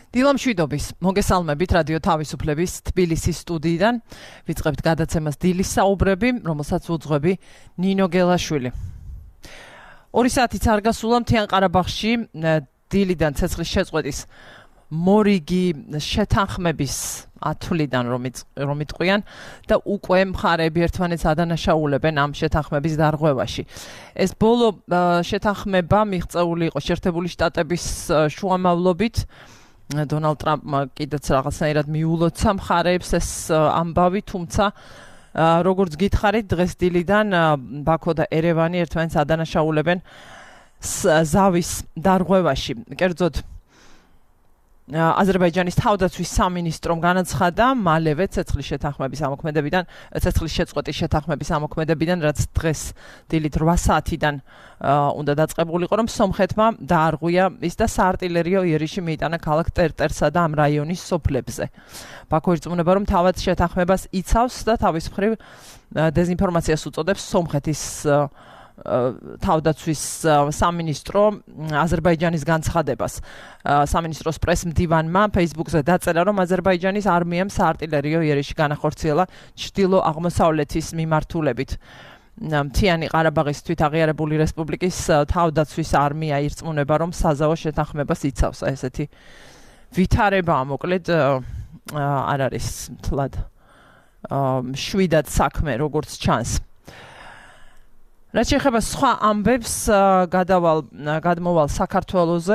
დილამშვიდობის მოგესალმებით რადიო თავისუფლების თბილისის სტუდიიდან ვიწყებთ გადაცემას დილის საუბრები, რომელსაც უძღვები ნინო გელაშვილი. 2 საათიც არ გასულა მთიან ყარაბაღში დილიდან ცეცხლის შეწყვეტის მორიგი შეთანხმების ათვლიდან რომ იტყვიან და უკვე მხარეები ერთმანეთს ადანაშაულებენ ამ შეთანხმების დარღვევაში. ეს ბოლო შეთანხმება მიღწეული იყო შეერთებული შტატების შუამავლობით. დონალდ ტრამპმა კიდეც რაღაცნაირად მიულოცა მხარეებს ეს ამბავი, თუმცა როგორც გითხარით, დღეს დილიდან ბაქო და ერევანი ერთმანეთს ადანაშაულებენ ზავის დარღვევაში. კერძოდ აზერბაიჯანის თავდაცვის სამინისტრომ განაცხადა მალევე ცეცხლის შეწყვეტის შეთანხმების ამოქმედებიდან, რაც დღეს დილით 8 საათიდან უნდა დაწყებულიყო, რომ სომხეთმა დაარღვია ის და საარტილერიო იერიში მიიტანა ქალაქ ტერტერსა და ამ რაიონის სოფლებზე. ბაქო ირწმუნება, რომ თავად შეთანხმებას იცავს და თავის მხრივ დეზინფორმაციას უწოდებს სომხეთის თავდაცვის სამინისტრო აზერბაიჯანის განცხადებას. სამინისტროს პრეს-მდივანმა Facebook-ზე დაწერა, რომ აზერბაიჯანის არმიამ საარტილერიო იერიში განახორციელა ჩრდილო-აღმოსავლეთის მიმართულებით. მთიანი ყარაბაღის თვითაღიარებული რესპუბლიკის თავდაცვის არმია ირწმუნება, რომ საზავო შეთანხმებას იცავს. ესეთი ვითარებაა, მოკლედ არ არის მთლად შვიდად საქმე, როგორც ჩანს. რაც შეეხება სხვა ამბებს, გადმოვალ საქართველოზე.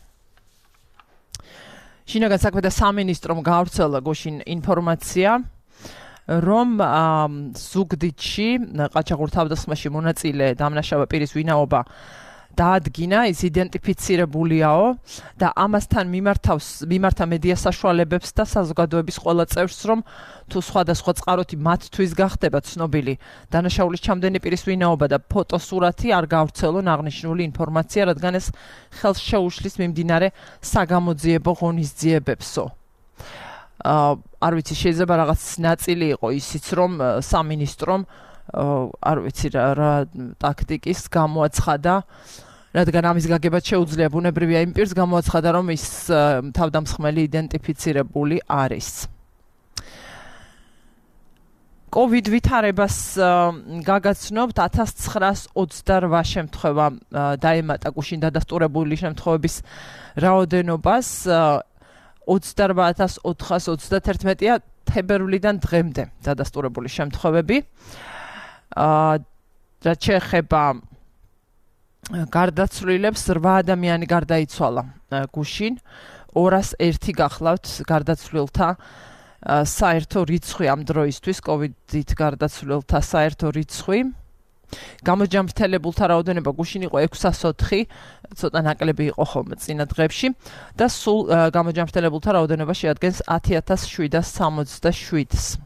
შინაგან საქმეთა სამინისტრომ გაავრცელა გუშინ ინფორმაცია, რომ ზუგდიდში ყაჩაღურ თავდასხმაში მონაწილე დამნაშავე პირის ვინაობა დაადგინა, ის იდენტიფიცირებულიაო და ამასთან მიმართა მედია საშუალებებს და საზოგადოების ყველა წევრს, რომ თუ სხვადასხვა წყაროთი მათთვის გახდება ცნობილი დანაშაულის ჩამდენი პირის ვინაობა და ფოტოსურათი, არ გაავრცელონ აღნიშნული ინფორმაცია, რადგან ეს ხელს შეუშლის მიმდინარე საგამოძიებო ღონისძიებებსო. არ ვიცი, შეიძლება რაღაც ნაწილი იყო ისიც, რომ სამინისტრომ არ ვიცი რა ტაქტიკის გამოაცხადა, რადგან ამის გაგებაც შეუძლია, ბუნებრივია იმ პირს გამოაცხადა, რომ ის თავდამსხმელი იდენტიფიცირებული არის. COVID ვითარებას გაგაცნობთ 1928 შემთხვევა დაემატა გუშინ დადასტურებული შემთხვევების რაოდენობას 28,431-ია თებერვლიდან დღემდე დადასტურებული შემთხვევები. რაც შეეხება გარდაცვლილებს, 8 ადამიანი გარდაიცვალა გუშინ, 201 გახლავთ გარდაცვლილთა საერთო რიცხვი ამ დროისთვის, COVID-ით გარდაცვლილთა საერთო რიცხვი. გამოჯამრთელებულთა რაოდენობა გუშინ იყო 604, ცოტა ნაკლები იყო ხოლმე წინა დღეებში და სულ გამოჯამრთელებულთა რაოდენობა შეადგენს 10,767-ს.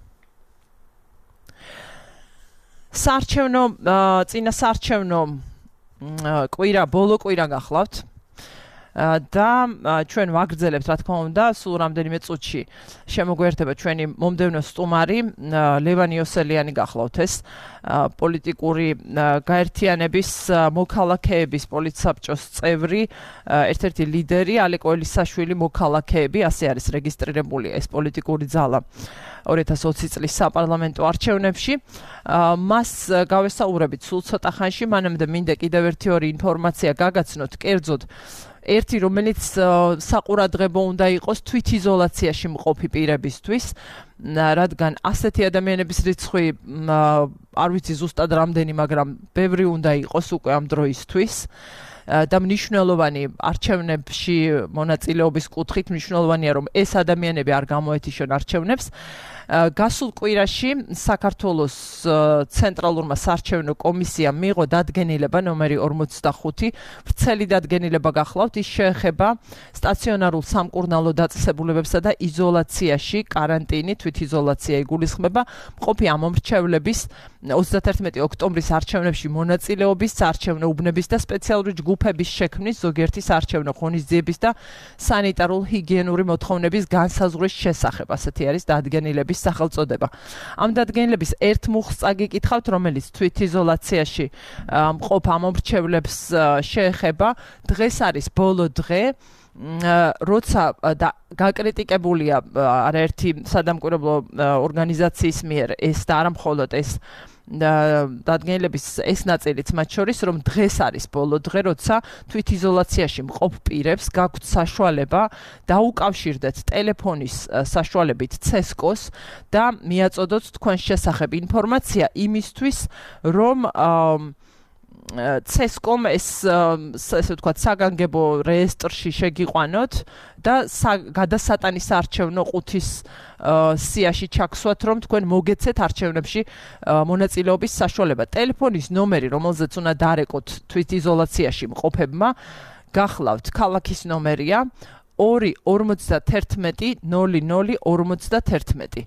წინა საარჩევნო ბოლო კვირა გახლავთ და ჩვენ ვაგრძელებთ, რა თქმა უნდა, სულ რამდენიმე წუთში შემოგვიერთება ჩვენი მომდევნო სტუმარი ლევან იოსელიანი გახლავთ ეს პოლიტიკური გაერთიანების მოქალაქეების პოლიტსაბჭოს წევრი, ერთ-ერთი ლიდერი ალეკო ელისაშვილი მოქალაქეები, ასე არის რეგისტრირებული ეს პოლიტიკური ძალა 2020 წლის საპარლამენტო არჩევნებში. მას გავესაუბრებით სულ ცოტა ხანში, მანამდე მინდა კიდევ ერთი ინფორმაცია გაგაცნოთ, კერძოდ ერთი, რომელიც საყურადღებო უნდა იყოს თვითიზოლაციაში მყოფი პირებისთვის, რადგან ასეთი ადამიანების რიცხვი არ ვიცი ზუსტად რამდენი, მაგრამ ბევრი უნდა იყოს უკვე ამ დროისთვის. და მნიშვნელოვანი არჩევნებში მონაწილეობის კუთხით მნიშვნელოვანია, რომ ეს ადამიანები არ გამოეთიშონ არჩევნებს. გასულ კვირაში საქართველოს ცენტრალურმა საარჩევნო კომისიამ მიიღო დადგენილება ნომერი 45, ვრცელი დადგენილება გახლავთ, ის შეეხება სტაციონარულ სამკურნალო დაწესებულებებსა და იზოლაციაში, კარანტინი, თვითიზოლაცია იგულისხმება მყოფი ამომრჩევლების 31 ოქტომბრის არჩევნებში მონაწილეობის, საარჩევნო უბნების და სპეციალური ჯგუფების შექმნის, ზოგიერთი საარჩევნო ღონისძიების და სანიტარულ ჰიგიენური მოთხოვნების განსაზღვრის შესახებ. ასეთი არის დადგენილების სახელწოდება. ამ დადგენილების ერთ მუხლს წაგიკითხავთ, რომელიც თვითიზოლაციაში მყოფ ამომრჩევლებს შეეხება. დღეს არის ბოლო დღე როცა გაკრიტიკებულია არაერთი სადამკვირვებლო ორგანიზაციის მიერ ეს და არა მხოლოდ ეს დადგენილების ეს ნაწილიც მათ შორის რომ დღეს არის ბოლო დღე როცა თვითიზოლაციაში მყოფ პირებს გაქვთ საშუალება დაუკავშირდეთ ტელეფონის საშუალებით CESCO-ს და მიაწოდოთ თქვენს შესახებ ინფორმაცია იმისთვის რომ CESCO-მ ესე ვთქვათ საგანგებო რეესტრში შეგიყვანოთ და გადასატანის არჩევნო ყუთის სიაში ჩაგსვათ რომ თქვენ მოგეცეთ არჩევნებში მონაწილეობის საშუალება. ტელეფონის ნომერი რომელზეც უნდა დარეკოთ თვითიზოლაციაში მყოფებმა გახლავთ ქალაქის ნომერია 251 00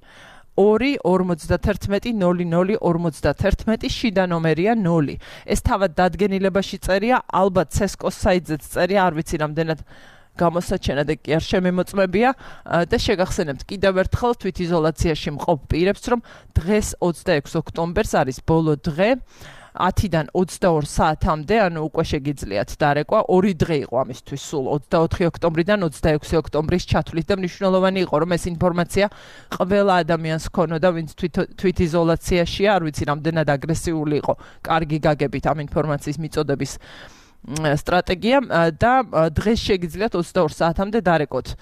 2-51-00-51 შიდა ნომერია 0. ეს თავად დადგენილებაში წერია, ალბათ CESCO-ს საიტზეც წერია, არ ვიცი რამდენად გამოსაჩენად კი არ შემემოწმებია და შეგახსენებთ კიდევ ერთხელ თვითიზოლაციაში მყოფ პირებს, რომ დღეს 26 ოქტომბერს არის ბოლო დღე 10-დან 22 საათამდე, ანუ უკვე შეგიძლიათ დარეკვა. 2 დღე იყო ამისთვის სულ 24 ოქტომბრიდან 26 ოქტომბრის ჩათვლით და მნიშვნელოვანი იყო რომ ეს ინფორმაცია ყველა ადამიანს ქონოდა, ვინც თვითიზოლაციაშია, არ ვიცი რამდენად აგრესიული იყო. კარგი გაგებით ამ ინფორმაციის მიწოდების სტრატეგია და დღეს შეგიძლიათ 22 საათამდე დარეკოთ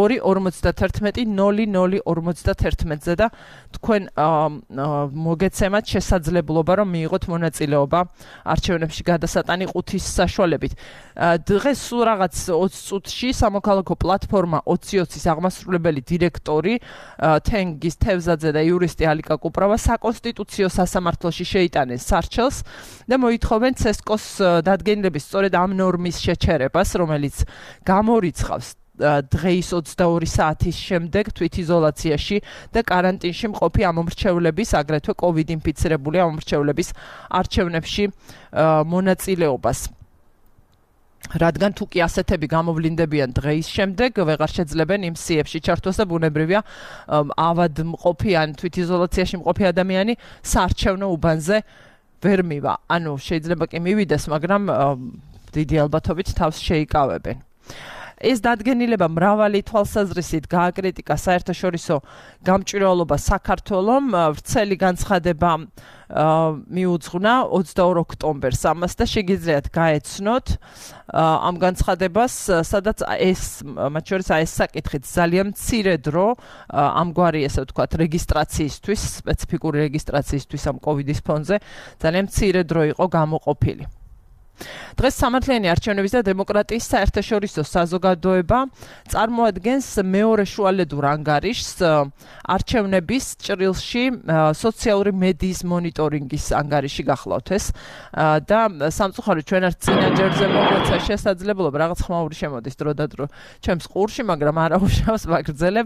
2-51-00-51-ზე და თქვენ მოგეცემათ შესაძლებლობა რომ მიიღოთ მონაწილეობა არჩევნებში გადასატანი ყუთის საშუალებით. დღეს სულ რაღაც 20 წუთში სამოქალაქო პლატფორმა 2020-ის აღმასრულებელი დირექტორი თენგის თევზაძე და იურისტი ალიკა კუპრავა საკონსტიტუციო სასამართლოში შეიტანეს სარჩელს და მოითხოვენ CESCO-ს დადგენილების სწორედ ამ ნორმის შეჩერებას, რომელიც გამორიცხავს დღეის 22 საათის შემდეგ თვითიზოლაციაში და კარანტინში მყოფი ამომრჩევლების, აგრეთვე COVID ინფიცირებული ამომრჩევლების არჩევნებში მონაწილეობას. რადგან თუ კი ასეთები გამოვლინდებიან დღეის შემდეგ, ვეღარ შეძლებენ იმ სიებში ჩართვას და ბუნებრივია ავად მყოფი ან თვითიზოლაციაში მყოფი ადამიანი საარჩევნო უბანზე ვერ მივა. ანუ შეიძლება კი მივიდეს, მაგრამ დიდი ალბათობით თავს შეიკავებენ. ეს დადგენილება მრავალი თვალსაზრისით გააკრიტიკა საერთაშორისო გამჭვირვალობა საქართველომ, ვრცელი განცხადება მიუძღვნა 22 ოქტომბერს ამას და შეგიძლიათ გაეცნოთ ამ განცხადებას, სადაც ეს მათ შორის ეს საკითხით ძალიან მცირე დრო ამგვარი ესე ვთქვათ რეგისტრაციისთვის, სპეციფიკური რეგისტრაციისთვის ამ COVID-ის ფონზე ძალიან მცირე დრო იყო გამოყოფილი. დღეს სამართლიანი არჩევნების და დემოკრატიის საერთაშორისო საზოგადოება წარმოადგენს მეორე შუალედურ ანგარიშს არჩევნების ჭრილში სოციალური მედიის მონიტორინგის ანგარიში გახლავთ ეს და სამწუხაროდ ჩვენ არ წინაჯერზე მოგვეცა შესაძლებლობა რაღაც ხმაური შემოდის დრო და დრო ჩემს ყურში, მაგრამ არ აუშავს ვაგრძელებ.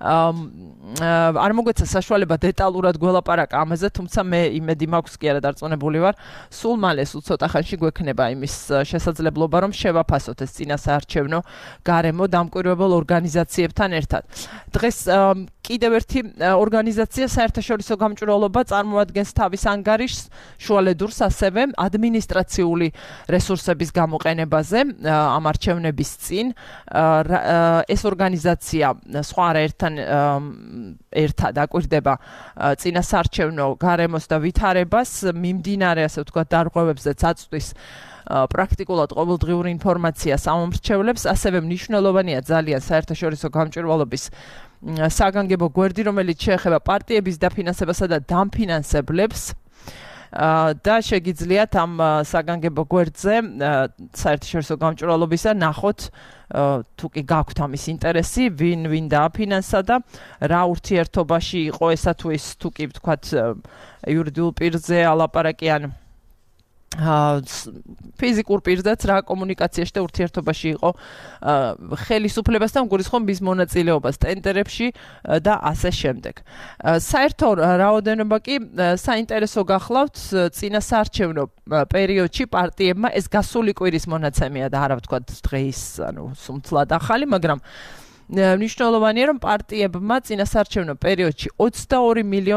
არ მოგვეცა საშუალება დეტალურად გველაპარაკა ამაზე, თუმცა მე იმედი მაქვს კი არა დარწმუნებული ვარ, სულ მალე სულ ცოტა ხანში გვექნება იმის შესაძლებლობა რომ შევაფასოთ ეს წინასაარჩევნო გარემო დამკვირვებელ ორგანიზაციებთან ერთად. დღეს კიდევ ერთი ორგანიზაცია საერთაშორისო გამჭვირვალობა წარმოადგენს თავის ანგარიშს შუალედურს ასევე ადმინისტრაციული რესურსების გამოყენებაზე ამ არჩევნების წინ. ეს ორგანიზაცია სხვა არაერთთან ერთად აკვირდება წინასაარჩევნო გარემოს და ვითარებას, მიმდინარე ასე ვთქვათ დარღვევებზეც აწვდის პრაქტიკულად ყოველდღიური ინფორმაციას ამომრჩევლებს, ასევე მნიშვნელოვანია ძალიან საერთაშორისო გამჭვირვალობის საგანგებო გვერდი, რომელიც შეეხება პარტიების დაფინანსებასა და დამფინანსებლებს და შეგიძლიათ ამ საგანგებო გვერდზე საერთაშორისო გამჭვირვალობისა ნახოთ თუ კი გაქვთ ამის ინტერესი, ვინ დააფინანსა და რა ურთიერთობაში იყო ესა თუ ის თუ კი ვთქვათ იურიდიულ პირზე ალაპარაკი ან ფიზიკურ პირზეც რა კომუნიკაციაში და ურთიერთობაში იყო ხელისუფლებასთან გულისხმობის მონაწილეობას ტენდერებში და ასე შემდეგ. საერთო რაოდენობა კი საინტერესო გახლავთ წინასაარჩევნო პერიოდში პარტიებმა ეს გასული კვირის მონაცემია და არა ვთქვათ დღეის, ანუ სუმთლად ახალი, მაგრამ მნიშვნელოვანია რომ პარტიებმა წინასაარჩევნო პერიოდში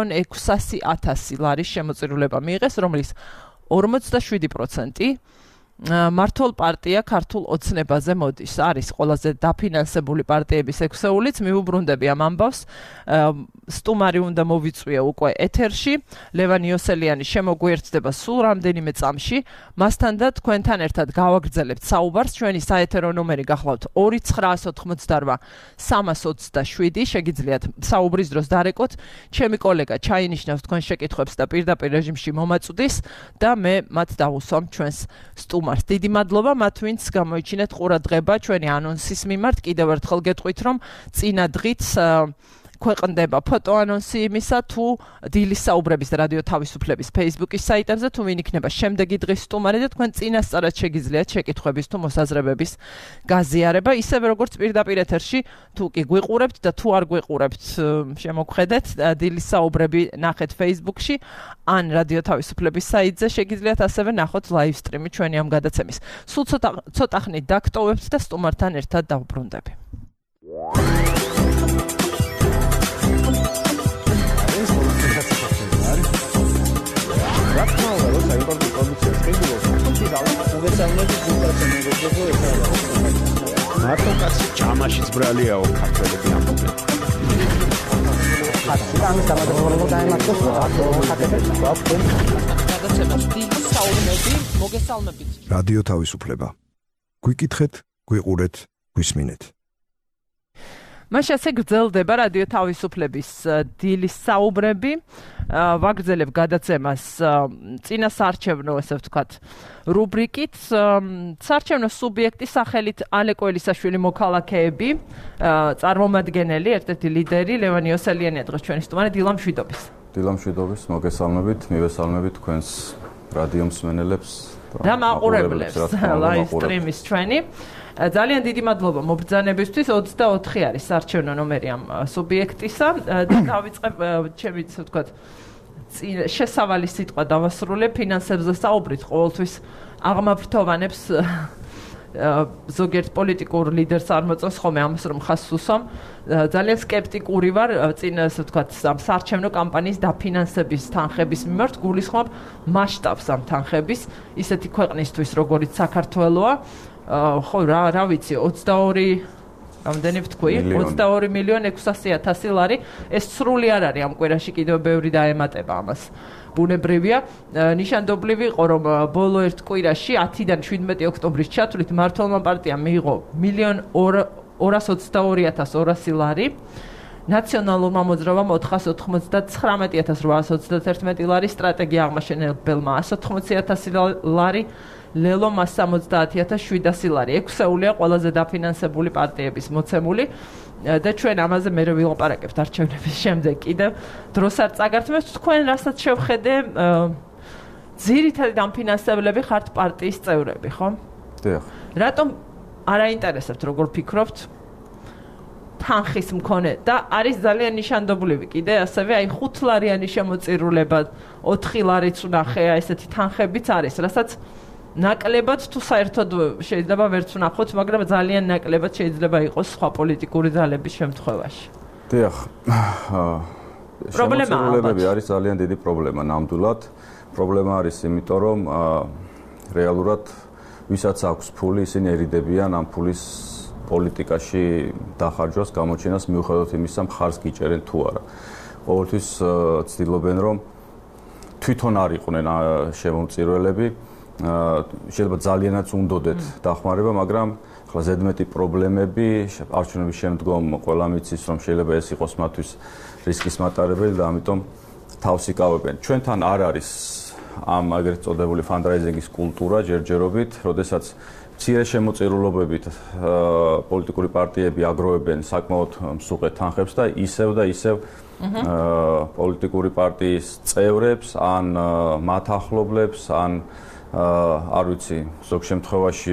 22,600,000 ლარის შემოწირულება მიიღეს, რომლის 47% მართლ პარტია ქართულ ოცნებაზე მოდის. არის ყველაზე დაფინანსებული პარტიების ექვსეულიც, მიუბრუნდები ამ ამბავს. სტუმარი უნდა მოვიწვია უკვე ეთერში. ლევან იოსელიანი შემოგვიერთდება სულ რამდენიმე წამში. მასთან და თქვენთან ერთად გავაგრძელებთ საუბარს. ჩვენი საეთერო ნომერი გახლავთ 2988 327. შეგიძლიათ საუბრის დროს დარეკოთ. ჩემი კოლეგა ჩაინიშნავს თქვენ შეკითხვებს და პირდაპირ რეჟიმში მომაწვდის და მე მათ დავუსვამ ჩვენს სტუმარს. დიდი მადლობა მათ, ვინც გამოიჩინეთ ყურადღება ჩვენი ანონსის მიმართ. კიდევ ერთხელ გეტყვით, რომ წინა დღით ქვეყნდება ფოტოანონსი იმისა, თუ დილის საუბრების რადიო თავისუფლების Facebook-ის საიტებზე, თუ ვინ იქნება შემდეგი დღის სტუმარი და თქვენ წინასწარად შეგიძლიათ შეკითხვების თუ მოსაზრებების გაზიარება, ისევე როგორც პირდაპირ ეთერში, თუ კი გვიყურებთ და თუ არ გვიყურებთ, შემოგხედეთ, დილის საუბრები ნახეთ Facebook-ში, ან რადიო თავისუფლების საიტზე შეგიძლიათ ასევე ნახოთ live stream-ი ჩვენი ამ გადაცემის. სულ ცოტა ხნით დაგტოვებთ და სტუმართან ერთად დავბრუნდები. მარტო კაცი ჭამაშიც ბრალიაო ქართველები ამბობენ. რადიო თავისუფლება. გვიკითხეთ, გვიყურეთ, გვისმინეთ. მაშინ ასე გრძელდება რადიო თავისუფლების დილის საუბრები. ვაგრძელებ გადაცემას წინა საარჩევნო, ესე ვთქვათ, რუბრიკით. საარჩევნო სუბიექტი სახელით ალე კოელისაშვილი მოქალაქეები, წარმომადგენელი, ერთ-ერთი ლიდერი ლევან იოსელიანია დღეს ჩვენი სტუმარი. დილა მშვიდობის. დილა მშვიდობის, მოგესალმებით, მივესალმებით თქვენს რადიო მსმენელებს და მაყურებლებს live stream-ის ჩვენი. ძალიან დიდი მადლობა მობრძანებისთვის. 24 არის საარჩევნო ნომერი ამ სუბიექტისა და დავიწყებ ჩემი, ასე ვთქვათ, შესავალი სიტყვა დავასრულებ ფინანსებზე საუბრით. ყოველთვის აღმაფრთოვანებს ზოგიერთ პოლიტიკურ ლიდერს არ მოწონს ხოლმე ამას, რომ ხაზს უსვამ. ძალიან სკეპტიკური ვარ წინ, ასე ვთქვათ, ამ საარჩევნო კამპანიის დაფინანსების თანხების მიმართ. გულისხმობ მასშტაბს ამ თანხების, ისეთი ქვეყნისთვის, როგორიც საქართველოა. ხო, რა ვიცი, 22 რამდენი ვთქვი? 22,600,000 ლარი. ეს სრული არ არის ამ კვირაში, კიდევ ბევრი დაემატება ამას. ბუნებრივია. ნიშანდობლივი იყო, რომ ბოლო ერთ კვირაში 10-დან 17 ოქტომბრის ჩათვლით მართლმა პარტიამ მიიღო 1,222,200 ლარი. ნაციონალურმა მოძრაობამ 499,831 ლარი, სტრატეგია აღმაშენებელმა 180,000 ლარი, ლელომ 70,700 ლარი. ექვსეულია ყველაზე დაფინანსებული პარტიების მოცემული და ჩვენ ამაზე მერე ვილაპარაკებთ არჩევნების შემდეგ. კიდევ დროს არ წაგართმევთ, თქვენ რასაც შევხედე, ძირითადი დაფინანსებლები ხართ პარტიის წევრები, ხო? დიახ. რატომ არ აინტერესებთ, როგორ ფიქრობთ? თანხის მქონე და არის ძალიან ნიშანდობლივი კიდე ასევე აი 5 ლარიანი შემოწირულება, 4 ლარიც ვნახეა, ესეთი თანხებიც არის, რასაც ნაკლებად თუ საერთოდ შეიძლება ვერც ვნახოთ, მაგრამ ძალიან ნაკლებად შეიძლება იყოს სხვა პოლიტიკური ძალების შემთხვევაში. დიახ. პრობლემა არის ძალიან დიდი პრობლემა ნამდვილად. პრობლემა არის იმიტომ, რომ რეალურად ვისაც აქვს ფული, ისინი ერიდებიან ამ ფულის პოლიტიკაში დახარჯვას, გამოჩენას, მიუხედავად იმისა, მხარს გიჭერენ თუ არა. ყოველთვის ცდილობენ, რომ თვითონ არ იყვნენ შემომწირველები. შეიძლება ძალიანაც უნდოდეთ დახმარება, მაგრამ ახლა ზედმეტი პრობლემები არჩევნების შემდგომ ყველა მიცის, რომ შეიძლება ეს იყოს მათთვის რისკის მატარებელი და ამიტომ თავს იკავებენ. ჩვენთან არ არის ამ აგრეთ წოდებული ფანდრაიზინგის კულტურა ჯერჯერობით, როდესაც მცირე შემოწირულობებით პოლიტიკური პარტიები აგროვებენ საკმაოდ მსუყეთ თანხებს და ისევ პოლიტიკური პარტიის წევრებს ან მათ ახლობლებს ან არ ვიცი, ზოგ შემთხვევაში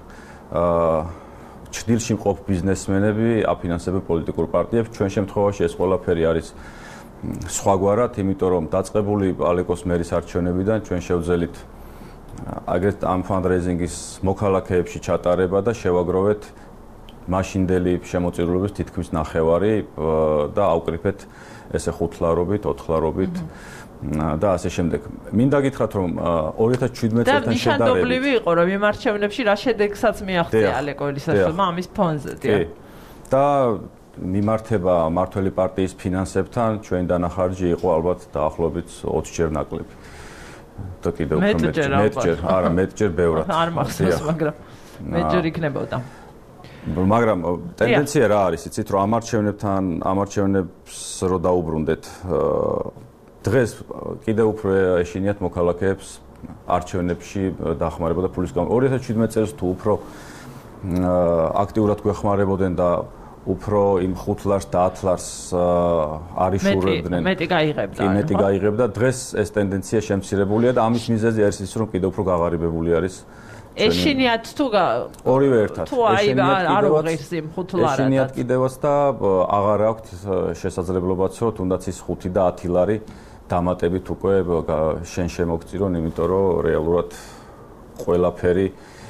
ჭდილში მყოფ ბიზნესმენები აფინანსებენ პოლიტიკურ პარტიებს. ჩვენ შემთხვევაში ეს ყველაფერი არის სხვაგვარად, იმიტომ რომ დაწყებული ალეკოს მერის არჩევნებიდან ჩვენ შევძელით აგრეთ ამ ფანდრეიზინგის მოქალაქეებში ჩატარება და შევაგროვეთ მაშინდელი შემოწირულობის თითქმის ნახევარი და ავკრიფეთ ესე 5 ლარობით, 4 ლარობით და ასე შემდეგ. მინდა გითხრათ, რომ 2017 წელთან და ნიშანდობლივი იყო, რომ იმ არჩევნებში რა შედეგსაც მიაღწია ალეკო ელისაშვილმა ამის ფონზე, დიახ. და მიმართება მართველი პარტიის ფინანსებთან ჩვენი დანახარჯი იყო ალბათ დაახლოებით 20 ჯერ ნაკლები. და კიდევ უფრო მეტჯერ ბევრად. არ მახსოვს, მაგრამ მეტჯერ იქნებოდა. მაგრამ ტენდენცია რა არის, იცით, რომ ამ არჩევნებს რო დაუბრუნდეთ, დღეს კიდევ უფრო ეშინიათ მოქალაქეებს არჩევნებში დახმარება და ფულის გამო. 2017 წელს თუ უფრო აქტიურად გვეხმარებოდნენ და უფრო იმ 5 ლარს და 10 ლარს არიშურებდნენ. მეტი გაიღებდა. მეტი გაიღებდა. დღეს ეს ტენდენცია შემცირებულია და ამის მიზეზი არის ის, რომ კიდევ უფრო გაღარიბებული არის. ეშინიათ თუ ორივე ერთად. თუ არ უღირს იმ 5 ლარად. ეშინიათ კიდევაც და აღარ აქვთ შესაძლებლობაც, რომ თუნდაც ის 5 და 10 ლარი დამატებით უკვე შენ შემოგწირონ, იმიტომ რომ რეალურად ყველაფერი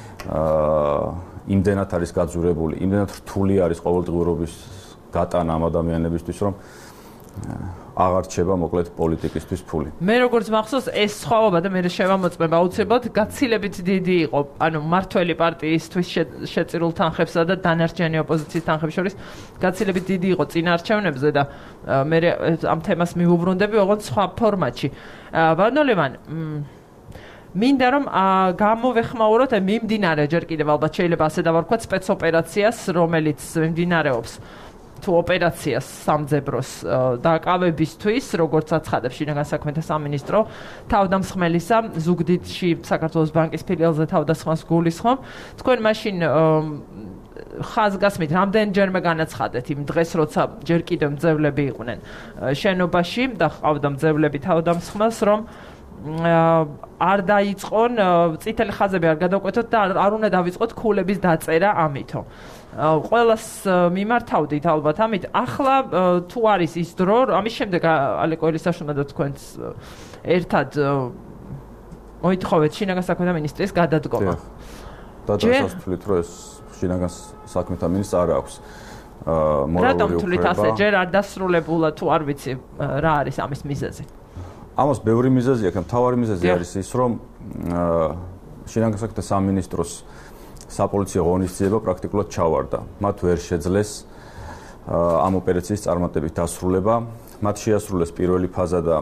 იმდენად არის გაძურებული, იმდენად რთული არის ყოველდღიურობის გატანა ამ ადამიანებისთვის, რომ აღარ რჩება მოკლედ პოლიტიკისთვის ფული. მე როგორც მახსოვს, ეს სხვაობა და მე შევამოწმებ აუცილებლად გაცილებით დიდი იყო, ანუ მართველი პარტიისთვის შეწირულ თანხებსა და დანარჩენი ოპოზიციის თანხებს შორის გაცილებით დიდი იყო წინა არჩევნებზე და მე ამ თემას მივუბრუნდები ოღონდ სხვა ფორმატში. ბატონო, მინდა რომ გამოვეხმაუროთ მიმდინარე ჯერ კიდევ ალბათ შეიძლება ასე დავარქვათ სპეცოპერაციას, რომელიც მიმდინარეობს თუ ოპერაციას სამძებროს დაკავებისთვის, როგორც აცხადებს შინაგან საქმეთა სამინისტრო, თავდამსხმელისა ზუგდიდში საქართველოს ბანკის ფილიალზე თავდასხმას გულისხმობ. თქვენ მაშინ ხაზგასმით რამდენჯერმე განაცხადეთ იმ დღეს, როცა ჯერ კიდევ მძევლები იყვნენ შენობაში და ყავდა მძევლები თავდამსხმელს, რომ არ დაიწყონ წითელი ხაზები არ გადავკვეთოთ და არ უნდა დავიწყოთ ქულების დაწერა ამითო. ყველას მიმართავდით ალბათ ამით. ახლა თუ არის ის დრო, ამის შემდეგ ალეკო ელისაშვილმა და თქვენს ერთად მოითხოვეთ შინაგან საქმეთა მინისტრის გადადგომა. და დასასრულით, რომ ეს შინაგან საქმეთა მინისტრს არ აქვს მორალური უფლება. რატომ თვლით ასე ჯერ არ დასრულებულა თუ არ ვიცი რა არის ამის მიზეზი? ამას ბევრი მიზეზი აქვს, მთავარი მიზეზი არის ის, რომ შინაგან საქმეთა სამინისტროს საპოლიციო ღონისძიება პრაქტიკულად ჩავარდა. მათ ვერ შეძლეს ამ ოპერაციის წარმატებით დასრულება. მათ შეასრულეს პირველი ფაზა და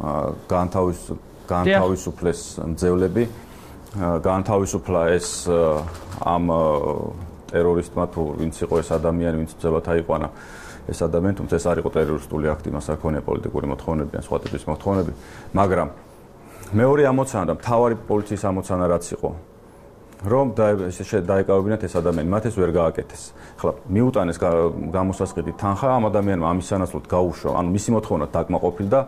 განთავისუფლეს მძევლები. განთავისუფლა ეს ამ ტერორისტმა თუ ვინც იყო ეს ადამიანი, ვინც მძევლად აიყვანა ეს ადამიანი, თუმცა ეს არ იყო ტერორისტული აქტი, მას არ ქონია პოლიტიკური მოთხოვნები ან სხვა ტიპის მოთხოვნები, მაგრამ მეორე ამოცანა და მთავარი პოლიციის ამოცანა რაც იყო, რომ დაეკავებინათ ეს ადამიანი, მათ ეს ვერ გააკეთეს. ახლა მიუტანეს გამოსასყიდი თანხა ამ ადამიანმა ამის სანაცვლოდ გაუშვა, ანუ მისი მოთხოვნა დაკმაყოფილდა და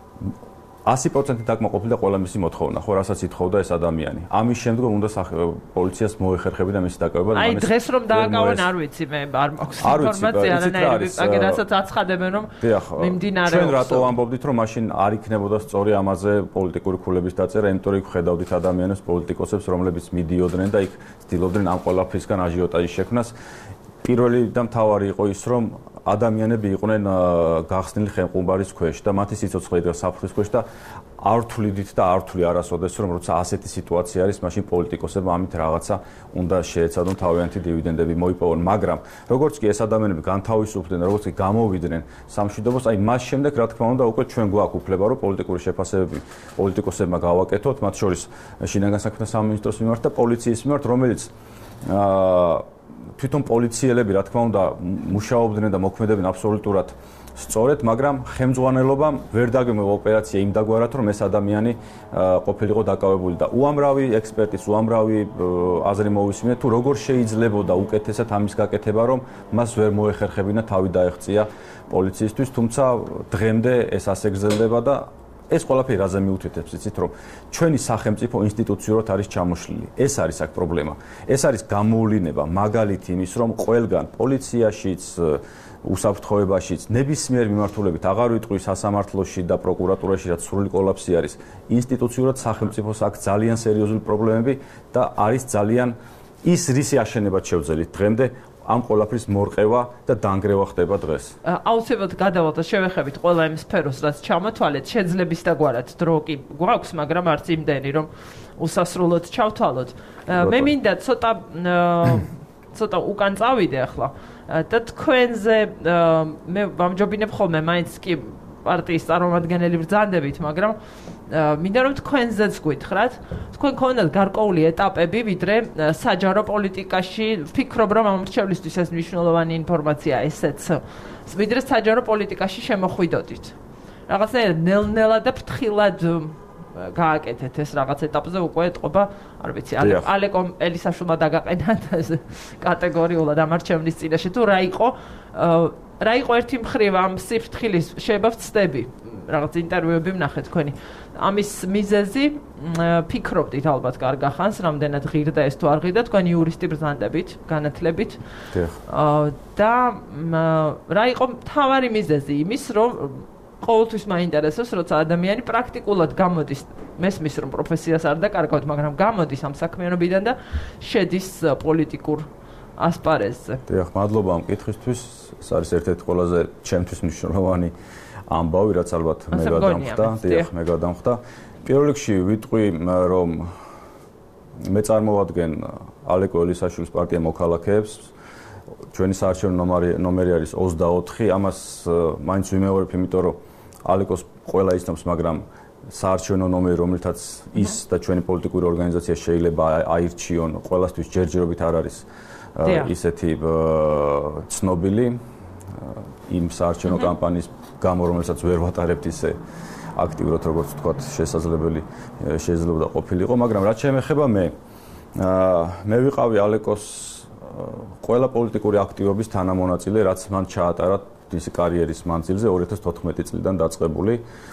100% დაკმაყოფილდა ყველა მისი მოთხოვნა, ხო, რასაც ითხოვდა ეს ადამიანი. ამის შემდგომ უნდა პოლიციას მოეხერხებინა მისი დაკავება. აი დღეს რომ დააკავენ, არ ვიცი, მე არ მაქვს ინფორმაცია, არანაირი, რასაც აცხადებენ, რომ მიმდინარეობს. ჩვენ რატო ამბობდით, რომ მაშინ არ იქნებოდა სწორი ამაზე პოლიტიკური ქულების დაწერა, იმიტომ რომ იქ ხედავდით ადამიანებს, პოლიტიკოსებს, რომლებიც მიდიოდნენ და იქ ცდილობდნენ ამ ყველაფრისგან აჟიოტაჟის შექმნას. პირველი და მთავარი იყო ის, რომ ადამიანები იყვნენ გახსნილი ხელმყუმბარის ქვეშ და მათი სიცოცხლე იდგა საფრთხის ქვეშ და არ თვლიდით და არ თვლი არასოდეს, რომ როცა ასეთი სიტუაცია არის, მაშინ პოლიტიკოსებმა ამით რაღაცა უნდა შეეცადონ თავიანთი დივიდენდები მოიპოვონ, მაგრამ როგორც კი ეს ადამიანები განთავისუფლდნენ, როგორც კი გამოვიდნენ სამშვიდობოს, აი მას შემდეგ რა თქმა უნდა უკვე ჩვენ გვაქვს უფლება, რომ პოლიტიკური შეფასებები პოლიტიკოსებმა გავაკეთოთ, მათ შორის შინაგან საქმეთა სამინისტროს მიმართ და პოლიციის მიმართ, რომელიც თვითონ პოლიციელები რა თქმა უნდა მუშაობდნენ და მოქმედებდნენ აბსოლუტურად სწორედ, მაგრამ ხელმძღვანელობამ ვერ დაგემოვა ოპერაცია იმ დაგვარად, რომ ეს ადამიანი ყოფილიყო დაკავებული და უამრავი ექსპერტის, უამრავი აზრი მოვისმინე, თუ როგორ შეიძლებოდა უკეთესად ამის გაკეთება, რომ მას ვერ მოეხერხებინა თავი დაეღწია პოლიციისთვის, თუმცა დღემდე ეს ასე გრძელდება და ეს ყველაფერი რაზე მიუთითებს, იცით, რომ ჩვენი სახელმწიფო ინსტიტუციურად არის ჩამოშლილი. ეს არის აქ პრობლემა. ეს არის გამოვლენა, მაგალითი იმის, რომ ყველგან პოლიციაშიც, უსაფრთხოებაშიც, ნებისმიერ მიმართულებით აღარ ვიტყვი სასამართლოში და პროკურატურაში, რაც სრული კოლაფსი არის, ინსტიტუციურად სახელმწიფოს აქ ძალიან სერიოზული პრობლემები და არის ძალიან ის რისი აშენებაც შევძელით დღემდე ამ ყველაფრის მორყევა და დანგრევა ხდება დღეს. აუცილებლად გადავალთ შევეხებით ყველა იმ სფეროს, რაც ჩამოთვალეთ, შეძლების დაგვარად დრო კი გვაქვს, მაგრამ არც იმდენი, რომ უსასრულოდ ჩავთვალოთ. მე მინდა ცოტა უკან წავიდე ახლა და თქვენზე მე ვამჯობინებ ხოლმე მაინც კი პარტიის წარმომადგენელი ბრძანდებით, მაგრამ მინდა რომ თქვენზეც გითხრათ, თქვენ გქონდათ გარკვეული ეტაპები, ვიდრე საჯარო პოლიტიკაში, ვფიქრობ რომ ამორჩევლისთვის ეს მნიშვნელოვანი ინფორმაციაა ესეც, ვიდრე საჯარო პოლიტიკაში შემოხვიდოდით. რაღაცნაირად ნელ-ნელა და ფრთხილად გააკეთეთ ეს რაღაც ეტაპზე უკვე ეთყობა, არ ვიცი, ალეკო ელისაშვილმა დაგაყენა კატეგორიულად ამარჩევნის წინაშე თუ რა იყო ერთი მხრივ ამ სიფრთხილის შეიძლება ვცდები, რაღაც ინტერვიუები ვნახე თქვენი. ამის მიზეზი ფიქრობდით ალბათ კარგა ხანს, რამდენად ღირდა ეს თუ არ ღირდა, თქვენი იურისტი ბრძანდებით, განათლებით. და რა იყო მთავარი მიზეზი იმის, რომ ყოველთვის მაინტერესებს, როცა ადამიანი პრაქტიკულად გამოდის, მესმის რომ პროფესიას არ დაკარგავთ, მაგრამ გამოდის ამ საქმიანობიდან და შედის პოლიტიკურ ასპარეზზე. დიახ, მადლობა ამ კითხვისთვის. ეს არის ერთ-ერთი ყველაზე ჩემთვის მნიშვნელოვანი ამბავი, რაც ალბათ მე გადამხვდა. დიახ, მე გადამხვდა. პირველ რიგში ვიტყვი, რომ მე წარმოვადგენ ალეკო ელისაშვილის პარტია მოქალაქეებს. ჩვენი საარჩევნო ნომერი არის 24. ამას მაინც ვიმეორებ, იმიტომ რომ ალეკოს ყველა ისნობს, მაგრამ საარჩევნო ნომერი, რომელთაც ის და ჩვენი პოლიტიკური ორგანიზაცია შეიძლება აირჩიონ, ყველასთვის ჯერჯერობით არ არის ისეთი ცნობილი იმ საარჩევნო კამპანიის გამო, რომელსაც ვერ ვატარებთ ისე აქტიურად, როგორც ვთქვათ, შეიძლება ყოფილიყო, მაგრამ რაც შეეხება მე ვიყავი ალეკოს ყველა პოლიტიკური აქტივობის თანამონაწილე, რაც მან ჩაატარა მისი კარიერის მანძილზე 2014 წლიდან დაწყებული.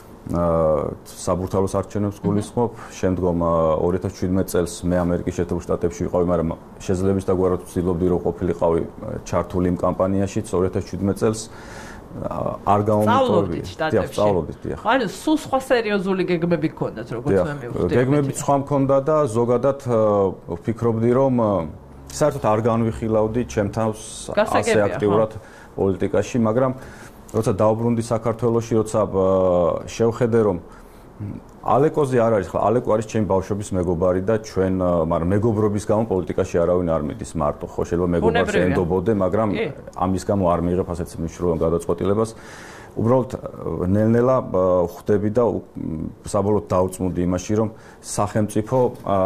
საბურთალოს არჩევნებს გულისხმობ, შემდგომ 2017 წელს მე ამერიკის შეერთებულ შტატებში ვიყავი, მაგრამ შეძლების დაგვარად ვცდილობდი რომ ყოფილიყავი ჩართული იმ კამპანიაშიც 2017 წელს არ გამომიტოვებდი. სწავლობდით. ანუ სულ სხვა სერიოზული გეგმები გქონდათ, როგორც მე მივხვდი. გეგმები სხვა მქონდა და ზოგადად ვფიქრობდი, რომ საერთოდ არ განვიხილავდი ჩემ თავს ასე აქტიურად პოლიტიკაში, მაგრამ როცა დავბრუნდი საქართველოში, როცა შევხედე, რომ ალეკოზე არ არის, ალეკო არის ჩემი ბავშვობის მეგობარი და ჩვენ, მაგრამ მეგობრობის გამო პოლიტიკაში არავინ არ მიდის მარტო, ხო, შეიძლება მეგობრებს ენდობოდე, მაგრამ ამის გამო არ მიიღებ ასეთ მნიშვნელოვან გადაწყვეტილებას. უბრალოდ ნელ-ნელა ხვდები და საბოლოოდ დავწმუნდი იმაში, რომ სახელმწიფო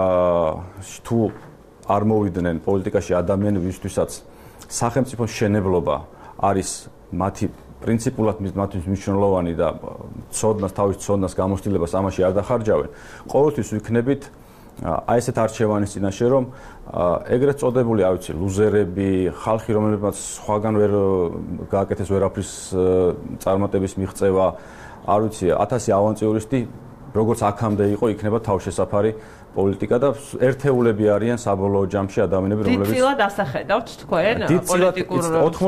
თუ არ მოვიდნენ პოლიტიკაში ადამიანები, ვისთვისაც სახელმწიფოს შენებლობა არის მათი პრინციპულად მათთვის მნიშვნელოვანი და თავის ცოდნას გამოცდილებას ამაში არ დახარჯავენ, ყოველთვის ვიქნებით აი ესეთ არჩევანის წინაშე, რომ ეგრეთ წოდებული, არ ვიცი, ლუზერები, ხალხი, რომელებმაც სხვაგან ვერ გააკეთეს ვერაფრის წარმატების მიღწევა, არ ვიცი, 1000 ავანტიურისტი, როგორც აქამდე იყო, იქნება თავშესაფარი პოლიტიკა და ერთეულები არიან საბოლოო ჯამში ადამიანები, რომლებიც დიდწილად ასახედავთ თქვენ პოლიტიკურ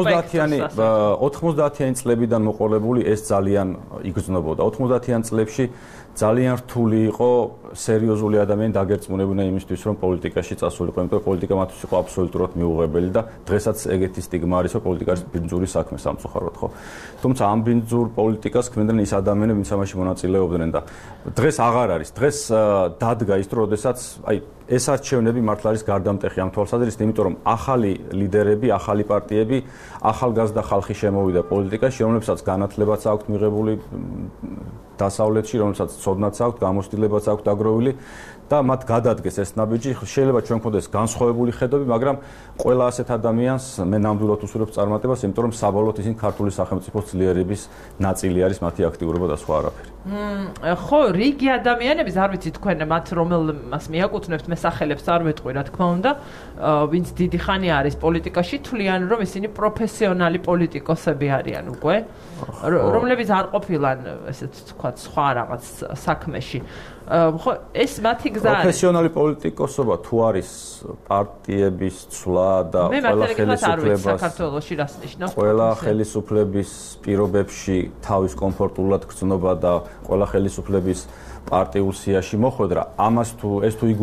90-იანი წლებიდან მოყოლებული ეს ძალიან იგრძნობოდა. 90-იან წლებში ძალიან რთული იყო სერიოზული ადამიანი დაგერწმუნებინა იმისთვის, რომ პოლიტიკაში წასულიყო, იმიტომ რომ პოლიტიკა მათთვის იყო აბსოლუტურად მიუღებელი და დღესაც ეგეთი სტიგმა არის, რომ პოლიტიკა არის ბინძური საქმე სამწუხაროდ, ხო. თუმცა ამ ბინძურ პოლიტიკას ქმნიან ის ადამიანები, ვინც ამაში მონაწილეობდნენ და დღეს აღარ არის. დღეს დადგა ის, რომ როდესაც აი ეს არჩევნები მართლა არის გარდამტეხი ამ თვალსაზრისით, იმიტომ რომ ახალი ლიდერები, ახალი პარტიები, ახალგაზრდა ხალხი შემოვიდა პოლიტიკაში, რომლებსაც განათლებაც აქვთ მიღებული დასავლეთში, რომელსაც ცოდნაც აქვთ, გამოცდილებაც აქვთ დაგროვილი და მათ გადადგეს ეს ნაბიჯი. შეიძლება ჩვენ გქონდეს განსხვავებული ხედვები, მაგრამ ყველა ასეთ ადამიანს მე ნამდვილად უსურვებ წარმატებას, იმიტომ რომ საბოლოოდ ისინი ქართული სახელმწიფოს ძლიერების ნაწილი არის მათი აქტიურობა და სხვა არაფერი. ხო, რიგი ადამიანების, არ ვიცი თქვენ მათ რომელმას მიაკუთვნებთ, მე სახელებს არ ვეტყვი, რა თქმა უნდა, ვინც დიდი ხანი არის პოლიტიკაში, თვლიან რომ ისინი პროფესიონალი პოლიტიკოსები არიან უკვე, რომლებიც არ ყოფილან, ესეც თქვა, სხვა რაღაც საქმეში. ხო, ეს მათი გზა არის. პროფესიონალი პოლიტიკოსობა თუ არის პარტიების ცვლა და ყველა ხელისუფლებას ყველა ხელისუფლების პირობებში თავის კომფორტულად გრძნობა და ყველა ხელისუფლების პარტიულ სიაში მოხვედრა, ამას თუ იგულისხმება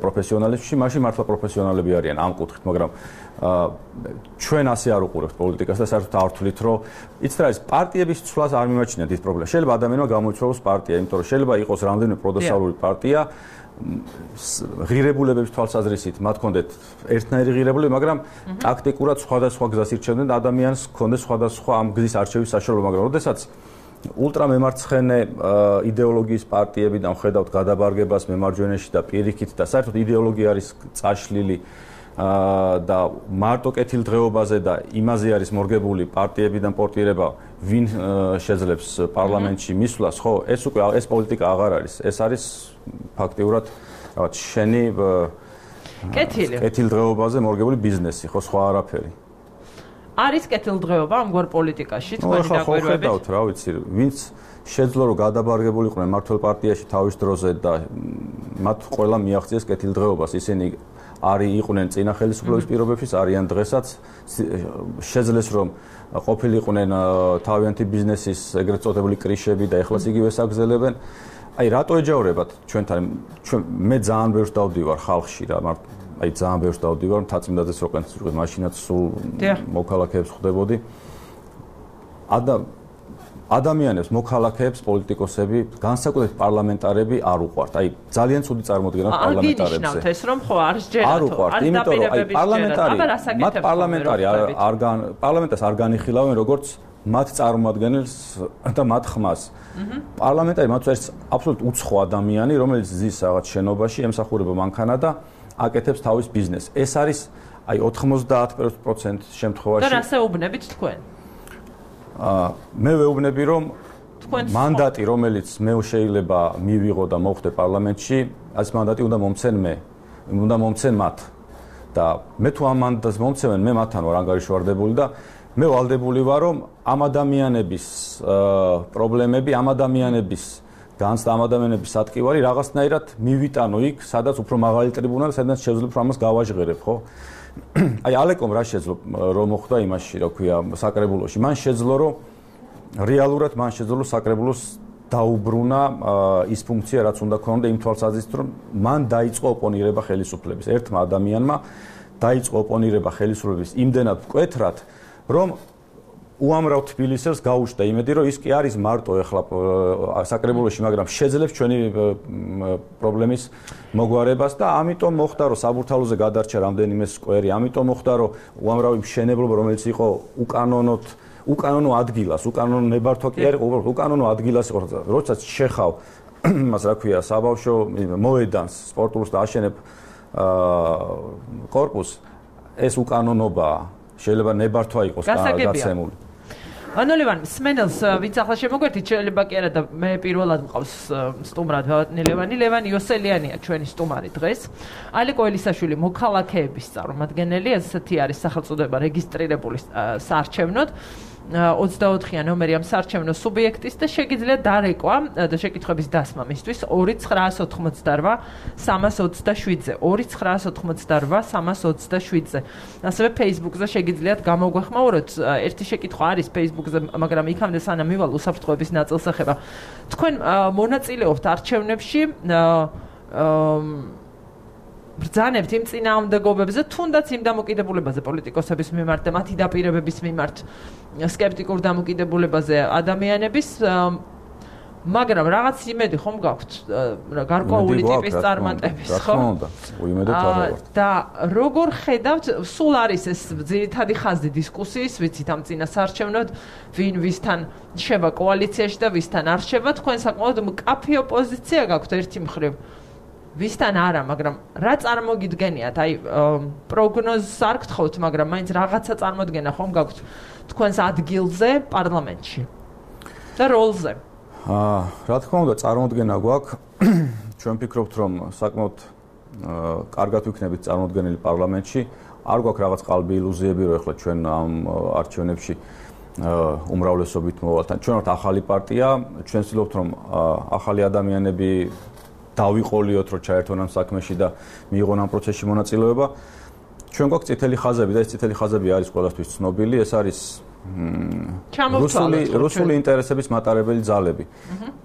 პროფესიონალებში, მაშინ მართლა პროფესიონალები არიან ამ კუთხით, მაგრამ ჩვენ ასე არ უყურებთ პოლიტიკას და საერთოდ არ ვთვლით, რომ იცით რა ის პარტიების ცვლას არ მიმაჩნია დიდ პრობლემა. შეიძლება ადამიანმა გამოიცვალოს პარტია, იმიტომ რომ შეიძლება იყოს რამდენიმე პროდესალური პარტია, ღირებულებების თვალსაზრისით მათ ჰქონდეთ ერთნაირი ღირებულება, მაგრამ ტაქტიკურად სხვადასხვა გზას ირჩევდნენ და ადამიანს ჰქონდეს სხვადასხვა ამ გზის არჩევის საშუალება, მაგრამ როდესაც ულტრამემარცხენე იდეოლოგიის პარტიებიდან ხედავთ გადაბარგებას მემარჯვენეში და პირიქით და საერთოდ იდეოლოგია არის წაშლილი და მარტო კეთილდღეობაზე და იმაზე არის მორგებული პარტიებიდან პორტირება, ვინ შეძლებს პარლამენტში მისვლას, ხო, ეს უკვე ეს პოლიტიკა აღარ არის. ეს არის ფაქტიურად რაღაც შენი კეთილდღეობაზე მორგებული ბიზნესი, ხო, სხვა არაფერი. არის კეთილდღეობა ამგვარ პოლიტიკაში თქვენი დაკვირვებით? ხედავთ, რა ვიცი, ვინც შეძლო რომ გადაბარგებულიყვნენ მართლ პარტიაში თავის დროზე და მათ ყველა მიაღწიეს კეთილდღეობას, ისინი იყვნენ წინა ხელისუფლების პირობებში, არიან დღესაც, შეძლეს რომ ყოფილიყვნენ თავიანთი ბიზნესის ეგრეთ წოდებული კრიშები და ეხლაც იგივეს აგზელებენ. აი რატო ეჯავრებათ ჩვენთან? მე ძალიან ბევრს დავდივარ ხალხში რა, აი ძალიან ბევრს დავდივარ, მთაწმინდაძეს რო ყენს ვიყავ, მაშინაც სულ მოქალაქეებს ხვდებოდი. ადამიანებს, მოქალაქეებს, პოლიტიკოსები, განსაკუთრებით პარლამენტარები არ უყვართ. აი ძალიან ცუდი წარმოდგენა პარლამენტარებზე. აღინიშნავთ ეს რომ ხო არ ჯერათ. არ უყვართ, იმიტომ რომ აი პარლამენტარს არ განიხილავენ როგორც მათ წარმოადგენელს და მათ ხმას. პარლამენტარი მათ არის აბსოლუტ უცხო ადამიანი, რომელიც ზის რაღაც შენობაში, ემსახურება მანქანა და აკეთებს თავის ბიზნესს. ეს არის აი 90% შემთხვევაში. და რასე უბნებით თქვენ? მე ვეუბნები რომ მანდატი რომელიც მე შეიძლება მივიღო და მოვხდე პარლამენტში, ეს მანდატი უნდა მომცენ მათ და მე თუ ამ მანდატს მომცემენ, მე მათთან ვარ ანგარიშვარდებული და მე ვალდებული ვარ რომ ამ ადამიანების პრობლემები, ამ ადამიანების განცდა, ამ ადამიანების სატკივარი რაღაცნაირად მივიტანო იქ, სადაც უფრო მაღალი ტრიბუნა და სადაც შეძლებ ამას გავაჟღერებ, ხო? აი ალეკომ რა შეძლო რომ მოხდა იმაში, რა ქვია, საკრებულოში. მან შეძლო რომ რეალურად მან შეძლო საკრებულოს დაუბრუნა ის ფუნქცია, რაც უნდა ქონოდა იმ თვალსაზრისით, რომ მან დაიწყო ოპონირება ხელისუფლების. ერთმა ადამიანმა დაიწყო ოპონირება ხელისუფლების იმდენად მკვეთრად, რომ უამრავ თბილისელს გაუშვდა იმედი, რომ ის კი არის მარტო ეხლა საკრებულოში, მაგრამ შეძლებს ჩვენი პრობლემის მოგვარებას და ამიტომ მოხდა, რომ საბურთალოზე გადარჩა რამდენიმე სკვერი, ამიტომ მოხდა, რომ უამრავი მშენებლობა, რომელიც იყო უკანონო ადგილას, უკანონო ნებართვა კი არ იყო, უბრალოდ უკანონო ადგილას იყო, როდესაც შეხავ მას რა ქვია, საბავშვო მოედანს, სპორტულს და აშენებ კორპუსს, ეს უკანონობაა. შეიძლება ნებართვა იყოს გაცემული. ანუ ლევან, სმენელს ვინც ახლა შემოგვერთით, შეიძლება კი არა და მე პირველად მყავს სტუმრად ლევანი. ლევანი იოსელიანია ჩვენი სტუმარი დღეს. ალეკო ელისაშვილი მოქალაქეების წარმომადგენელი, ესეთი არის სახელწოდება რეგისტრირებული საარჩევნოდ. 24-იან ნომერი ამ საარჩევნო სუბიექტის და შეგიძლია დარეკვა და შეკითხვების დასმა მისთვის 2988 327-ზე 2988 327-ზე. ასევე Facebook-ზე შეგიძლიათ გამოგვეხმაუროთ. ერთი შეკითხვა არის Facebook-ზე, მაგრამ იქამდე სანამ მივალ უსაფრთხოების ნაწილს ეხება. თქვენ მონაწილეობთ არჩევნებში ბრძანებთ იმ წინააღმდეგობებზე, თუნდაც იმ დამოკიდებულებაზე პოლიტიკოსების მიმართ და მათი დაპირებების მიმართ სკეპტიკურ დამოკიდებულებაზე ადამიანების, მაგრამ რაღაც იმედი ხომ გაქვთ გარკვეული ტიპის წარმატების, ხო? და როგორ ხედავთ, სულ არის ეს ძირითადი ხაზი დისკუსიის, ვიცით ამ წინასაარჩევნოდ, ვინ ვისთან შევა კოალიციაში და ვისთან არ შევა, თქვენ საკმაოდ მკაფიო პოზიცია გაქვთ ერთი მხრივ. ვისთან არა, მაგრამ რა წარმოგიდგენიათ? აი, პროგნოზს არ გთხოვთ, მაგრამ მაინც რაღაცა წარმოდგენა ხომ გაქვთ თქვენს ადგილზე პარლამენტში და როლზე? რა თქმა უნდა, წარმოდგენა გვაქვს. ჩვენ ვფიქრობთ, რომ საკმაოდ კარგად ვიქნებით წარმოდგენილი პარლამენტში. არ გვაქვს რაღაც ყალბი ილუზიები, რომ ახლა ჩვენ ამ არჩევნებში უმრავლესობით მოვალთ. ჩვენ ვართ ახალი პარტია, ჩვენ ვცდილობთ, რომ ახალი ადამიანები დავიყოლიოთ, რომ ჩაერთონ ამ საქმეში და მიიღონ ამ პროცესში მონაწილეობა. ჩვენ გვაქვს წითელი ხაზები და ეს წითელი ხაზები არის ყველასთვის ცნობილი, ეს არის რუსული ინტერესების მატარებელი ძალები.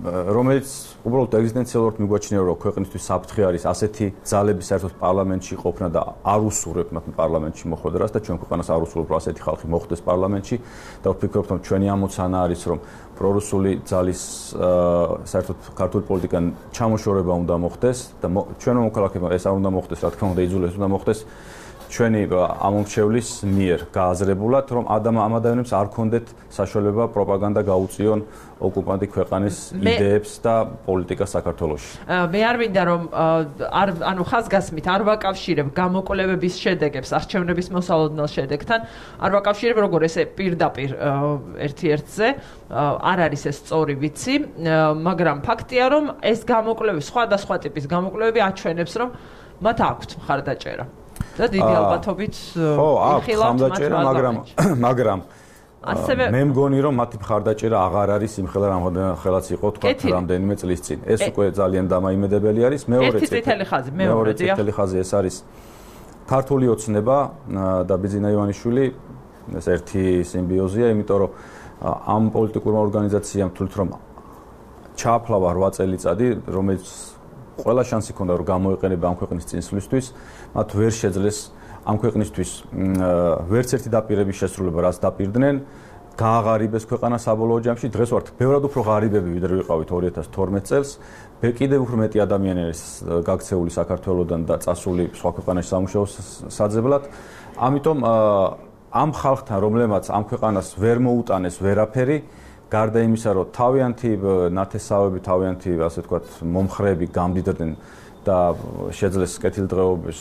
რომელიც უბრალოდ ეგზისტენციალურად მიგვაჩნია, რომ ქვეყნისთვის საფრთხე არის ასეთი ძალები საერთოდ პარლამენტში ყოფნა და არ უსურვებთ მათ პარლამენტში მოხვედრას და ჩვენ ქვეყანას არ უსურვებთ, რომ ასეთი ხალხი მოხვდეს პარლამენტში და ვფიქრობ, რომ ჩვენი ამოცანა არის, რომ პრორუსული ძალის საერთოდ ქართული პოლიტიკა ჩამოშორება უნდა მოხდეს და ჩვენო მოქალაქეებმა ეს არ უნდა მოხდეს, რა თქმა უნდა, იძულებას უნდა მოხდეს ჩვენი ამომრჩევლის მიერ გააზრებულად, რომ ამ ადამიანებს არ ქონდეთ საშუალება პროპაგანდა გაუწიონ ოკუპანტი ქვეყანის იდეებს და პოლიტიკას საქართველოში. მე არ მინდა რომ ანუ ხაზგასმით არ ვაკავშირებ გამოკვლევების შედეგებს არჩევნების მოსალოდნელ შედეგთან, არ ვაკავშირებ როგორ ესე პირდაპირ ერთ-ერთზე, არ არის ეს სწორი ვიცი, მაგრამ ფაქტია რომ ეს გამოკვლევები, სხვადასხვა ტიპის გამოკვლევები აჩვენებს რომ მათ აქვთ მხარდაჭერა. და დიდი ალბათობით იხილავთ მაგრამ მე მგონი რომ მათი მხარდაჭერა აღარ არის იმხელა რამოდენხელაც იყო თქვა რამდენიმე წლის წინ. ეს უკვე ძალიან დამაიმედებელი არის. მეორე წითელი ხაზი ეს არის ქართული ოცნება და ბიძინა ივანიშვილი, ეს ერთი სიმბიოზია, იმიტომ რომ ამ პოლიტიკურმა ორგანიზაციამ თulit რომ ჩააფლავა 8 წელიწადი, რომელიც ყველა შანსი ჰქონდა რომ გამოიყენება ამ ქვეყნის წინსვლისთვის, მათ ვერ შეძლეს ამ ქვეყნისთვის ვერც ერთი დაპირების შესრულება, რაც დაპირდნენ, გააღარიბეს ქვეყანა საბოლოო ჯამში. დღეს ვართ ბევრად უფრო ღარიბები, ვიდრე ვიყავით 2012 წელს. კიდევ უფრო მეტი ადამიანი არის გაქცეული საქართველოსდან და წასული სხვა ქვეყანაში სამუშაოს საძებლად. ამიტომ ამ ხალხთან, რომლებმაც ამ ქვეყანას ვერ მოუტანეს ვერაფერი, გარდა იმისა, რომ თავიანთი ნათესავები, თავიანთი, ასე ვთქვათ, მომხრეები გამდიდრდნენ და შეძლეს კეთილდღეობის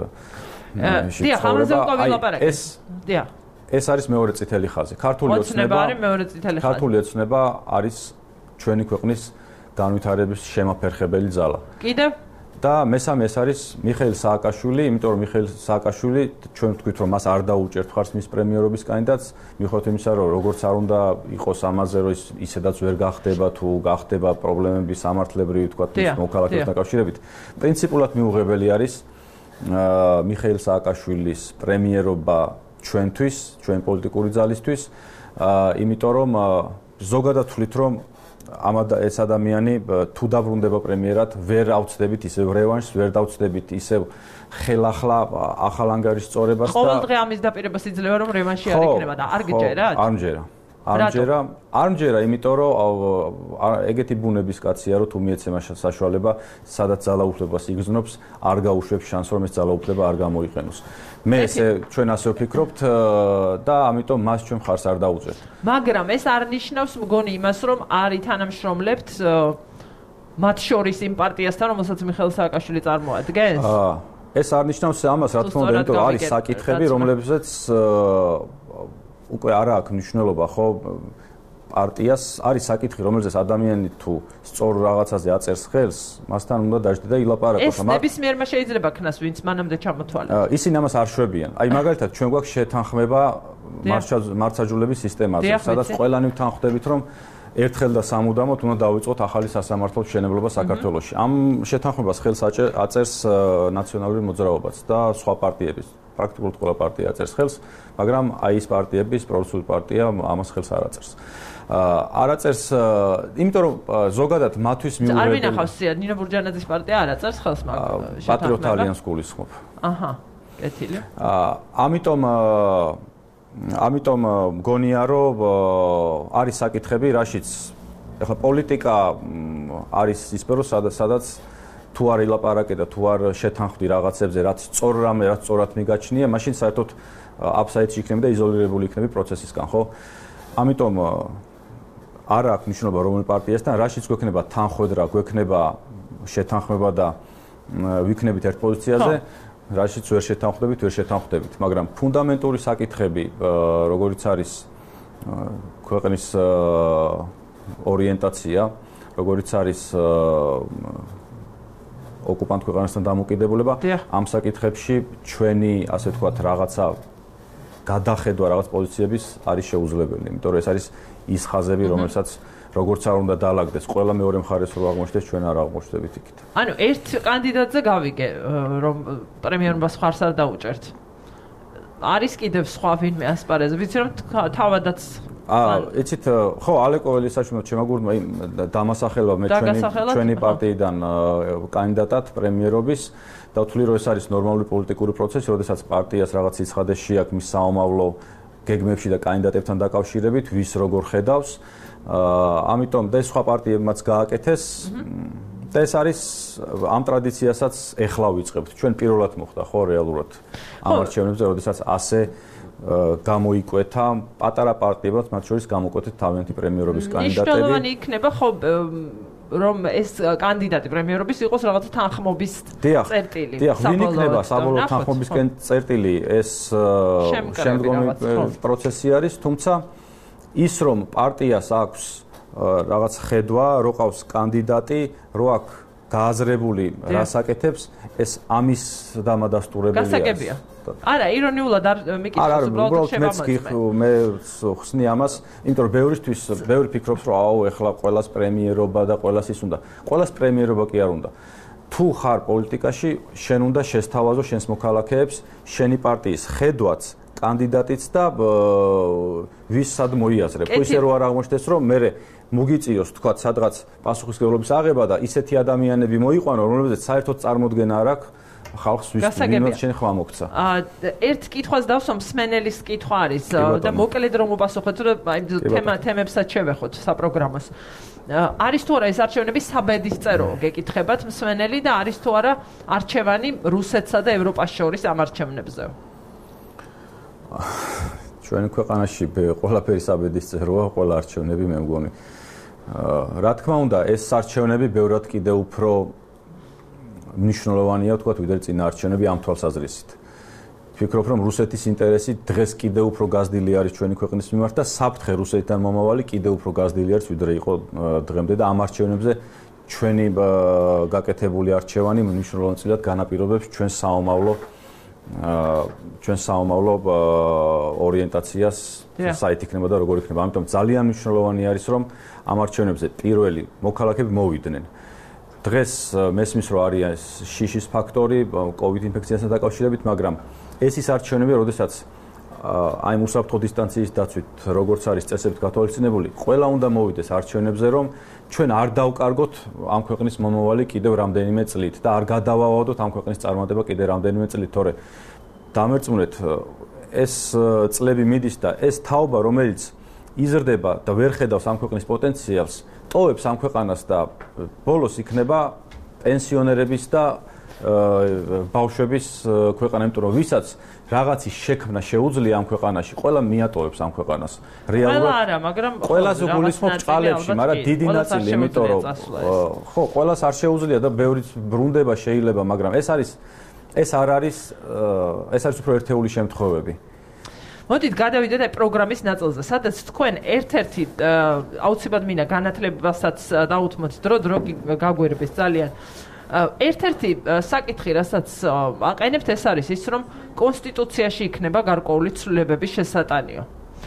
ეს არის მეორე წითელი ხაზი. ქართული ოცნება არის ჩვენი ქვეყნის განვითარების შემაფერხებელი ძალა. კიდევ და მესამე ეს არის მიხეილ სააკაშვილი, იმიტომ რომ მიხეილ სააკაშვილი ჩვენ ვთქვით რომ მას არ დაუჭერთ ხარს მის პრემიერობის კანდიდატს, მიუხედავად იმისა რომ როგორც არ უნდა იყოს ამაზე რომ ისედაც ვერ გახდება თუ გახდება პრობლემები სამართლებრივი თქვათ მის მოქალაქეებთან დაკავშირებით. პრინციპულად მიუღებელი არის მიხეილ სააკაშვილის პრემიერობა ჩვენთვის, ჩვენ პოლიტიკური ძალისთვის, იმიტომ რომ ზოგადად ვთვლით რომ ეს ადამიანი თუ დაბრუნდება პრემიერად, ვერ ავწდებით ისევ რევანშს, ვერ დავწდებით ისევ ხელახლა ახალ ანგარიშს წორებას და ყოველდღე ამის დაპირებას იძლევა რომ რევანში არ იქნება და არ გიჯერათ? არ მჯერა, იმიტომ რომ ეგეთი ბუნების კაცია, რომ თუ მიეცემა საშუალება, სადაც ძალაუფლებას იგრძნობს, არ გაუშვებს შანსს, რომ ეს ძალაუფლება არ გამოიყენოს. მე ჩვენ ასე ვფიქრობთ და ამიტომ მას ჩვენ ხარს არ დაუჭერთ. მაგრამ ეს არ ნიშნავს მგონი იმას, რომ არ ითანამშრომლებთ მათ შორის იმ პარტიასთან, რომელსაც მიხეილ სააკაშვილი წარმოადგენს? ეს არ ნიშნავს ამას, რა თქმა უნდა, იმიტომ რომ არის საკითხები, რომლებზეც უკვე არა აქვს მნიშვნელობა, ხო? პარტიას არის საკითხი, რომელზეც ადამიანი თუ სწორ რაღაცაზე აწერს ხელს, მასთან უნდა დაждდე და ილაპარაკოს. ეს ნებისმიერმა შეიძლება ქნას, ვინც მანამდე ჩამოთვალა. ისინი ამას არ შვებიან. აი მაგალითად, ჩვენ გვაქვს შეთანხმება მართლმსაჯულების სისტემაზე, სადაც ყველანი ვთანხმდებით, რომ ერთხელ და სამუდამოდ უნდა დავიწყოთ ახალი სასამართლოს მშენებლობა საქართველოში. ამ შეთანხმებას ხელს აწერს ნაციონალური მოძრაობაც და სხვა პარტიებიც. პრაქტიკულად ყველა პარტია აწერს ხელს, მაგრამ აი ეს პარტიების, პრორუსული პარტია ამას ხელს არ აწერს. არ აწერს, იმიტომ რომ ზოგადად მათთვის მიუღებელი. არ ვინახავს, ნინო ბურჯანაძის პარტია არ აწერს ხელს მაგრამ პატრიოტ ალიანს გულისხმობ. აჰა, კეთილი. ამიტომ მგონია რომ არის საკითხები, რაშიც ეხლა პოლიტიკა არის ის სფერო, სადაც თუ არ ილაპარაკე და თუ არ შეთანხმდი რაღაცებზე, რაც სწორ რამე, რაც სწორად მიგაჩნია, მაშინ საერთოდ აფსაიდში იქნები და იზოლირებული იქნები პროცესისგან, ხო? ამიტომ არ აქვს მნიშვნელობა რომელ პარტიასთან, რაშიც გვექნება თანხwebdriver, გვექნება შეთანხმება და ვიქნებით ერთ პოზიციაზე, რაშიც ვერ შეთანხმდებით, მაგრამ ფუნდამენტური საკითხები, როგორიც არის ქვეყნის ორიენტაცია, როგორიც არის ოკუპანტ ქვეყანასთან დამოკიდებულება, ამ საკითხებში ჩვენი, ასე ვთქვათ, რაღაცა გადახედვა რაღაც პოზიციების არის შეუძლებელი, იმიტომ რომ ეს არის ის ხაზები, რომელსაც როგორც არ უნდა დაალაგდეს, ყველა მეორე მხარეს რო აღმოჩნდეს, ჩვენ არ აღმოჩნდებით იქით. ანუ ერთ კანდიდატზე გავიგე, რომ პრემიერობას ხარს არ დაუჭერთ. არის კიდევ სხვა ვინმე ასპარეზზე, ვიცი რომ თავადაც იცით, ხო, ალე კოველისაშვილმა შემაგურდმა დამასახელება მე ჩვენი პარტიიდან კანდიდატად პრემიერობის და ვთვლი, რომ ეს არის ნორმალური პოლიტიკური პროცესი, როდესაც პარტიას რაღაც ციცხადე შეაქვს მის საომავლო გეგმებში და კანდიდატებთან დაკავშირებით, ვის როგორ ხედავს. ამიტომ და სხვა პარტიებმაც გააკეთეს და ეს არის ამ ტრადიციასაც ეხლა ვიწყებთ. ჩვენ პირველად მოხდა ხო რეალურად ამ არჩევნებზე, როდესაც ასე გამოიკვეთა პატარა პარტიებად, მათ შორის გამოკვეთეთ თავიანთი პრემიერობის კანდიდატები. მნიშვნელოვანი იქნება ხო რომ ეს კანდიდატი პრემიერობის იყოს რაღაცა თანხმობის წერტილი. დიახ, ვინ იქნება საბოლოო თანხმობისკენ წერტილი, ეს შემდგომი პროცესი არის, თუმცა ის რომ პარტიას აქვს რაღაც ხედვა, რო ყავს კანდიდატი, რო აქვს გააზრებული რას აკეთებს, ეს ამის დამადასტურებელია. გასაგებია. არა, ირონიულად არ მიკითხავს უბრალოდ მე ხსნი ამას, იმიტომ რომ ბევრი ფიქრობს, რომ აუ, ეხლა ყველას პრემიერობა და ყველას ის უნდა. ყველას პრემიერობა კი არ უნდა. თუ ხარ პოლიტიკაში, შენ უნდა შესთავაზო შენს მოქალაქეებს, შენი პარტიის ხედვაც, კანდიდატიც და ვის სად მოიაზრებ. ხო ისე რო არ აღმოჩნდეს, რომ მე მოგიწიოს თქვა სადღაც პასუხისმგებლობის აღება და ისეთი ადამიანები მოიყვანო, რომლებზეც საერთოდ წარმოდგენა არ აქვს ხალხს ვინმე შენ ხმა მოგცა. ერთ კითხვას დავსვამ, მსმენელის კითხვა არის და მოკლედ რომ უპასუხოთ, რომ აი თემებსაც შევეხოთ საპროგრამოს. არის თუ არა ეს არჩევნები საბედისწერო გეკითხებათ მსმენელი და არის თუ არა არჩევანი რუსეთსა და ევროპას შორის ამ არჩევნებზე? ჩვენი ქვეყანაში ყველაფერი საბედისწეროა, ყველა არჩევნები მე მგონი. რა თქმა უნდა, ეს არჩევნები ბევრად კიდევ უფრო მნიშვნელოვანია, ვთქვათ, ვიდრე წინა არჩევნები ამ თვალსაზრისით. ვფიქრობ, რომ რუსეთის ინტერესი დღეს კიდევ უფრო გაზრდილი არის ჩვენი ქვეყნის მიმართ და საფრთხე რუსეთთან მომავალი კიდევ უფრო გაზრდილი არის, ვიდრე იყო დღემდე და ამ არჩევნებზე ჩვენი გაკეთებული არჩევანი მნიშვნელოვნად განაპირობებს ჩვენ საომავლო ორიენტაციას, საით იქნება და როგორ იქნება. ამიტომ ძალიან მნიშვნელოვანი არის, რომ ამ არჩევნებზე პირველი მოქალაქეები მოვიდნენ. დღეს მესმის რომ არის შიშის ფაქტორი COVID ინფექციასთან დაკავშირებით, მაგრამ ეს ის არჩევნები, როდესაც აი უსაფრთხო დისტანციის დაცვით, როგორც არის წესებით გათვალისწინებული, ყველა უნდა მოვიდეს არჩევნებზე, რომ ჩვენ არ დავკარგოთ ამ ქვეყნის მომავალი კიდევ რამდენიმე წლით და არ გადავავადოთ ამ ქვეყნის წარმატება კიდევ რამდენიმე წლით, თორე დამერწმუნეთ ეს წლები მიდის და ეს თაობა, რომელიც იზრდება და ვერ ხედავს ამ ქვეყნის პოტენციალს, ტოვებს ამ ქვეყანას და ბოლოს იქნება პენსიონერების და ბავშვების ქვეყანა, იმიტომ რომ ვისაც რაღაცის შექმნა შეუძლია ამ ქვეყანაში, ყველა მიატოვებს ამ ქვეყანას. რეალურად არა, მაგრამ ყველაზე გულისხმობ ჭყალებში, მაგრამ დიდი ნაწილი, იმიტომ რომ ხო, ყველას არ შეუძლია და ბევრი ბრუნდება შეიძლება, მაგრამ ეს არ არის უფრო ერთეული შემთხვევები. მოდით გადავიდეთ აი პროგრამის ნაწილზე, სადაც თქვენ ერთ-ერთი აუცილებლად მინდა განათლებასაც დაუთმოთ დრო გაგვერდეს ძალიან. ერთ-ერთი საკითხი, რასაც აყენებთ, ეს არის ის, რომ კონსტიტუციაში იქნება გარკვეული ცვლილებების შესატანიო.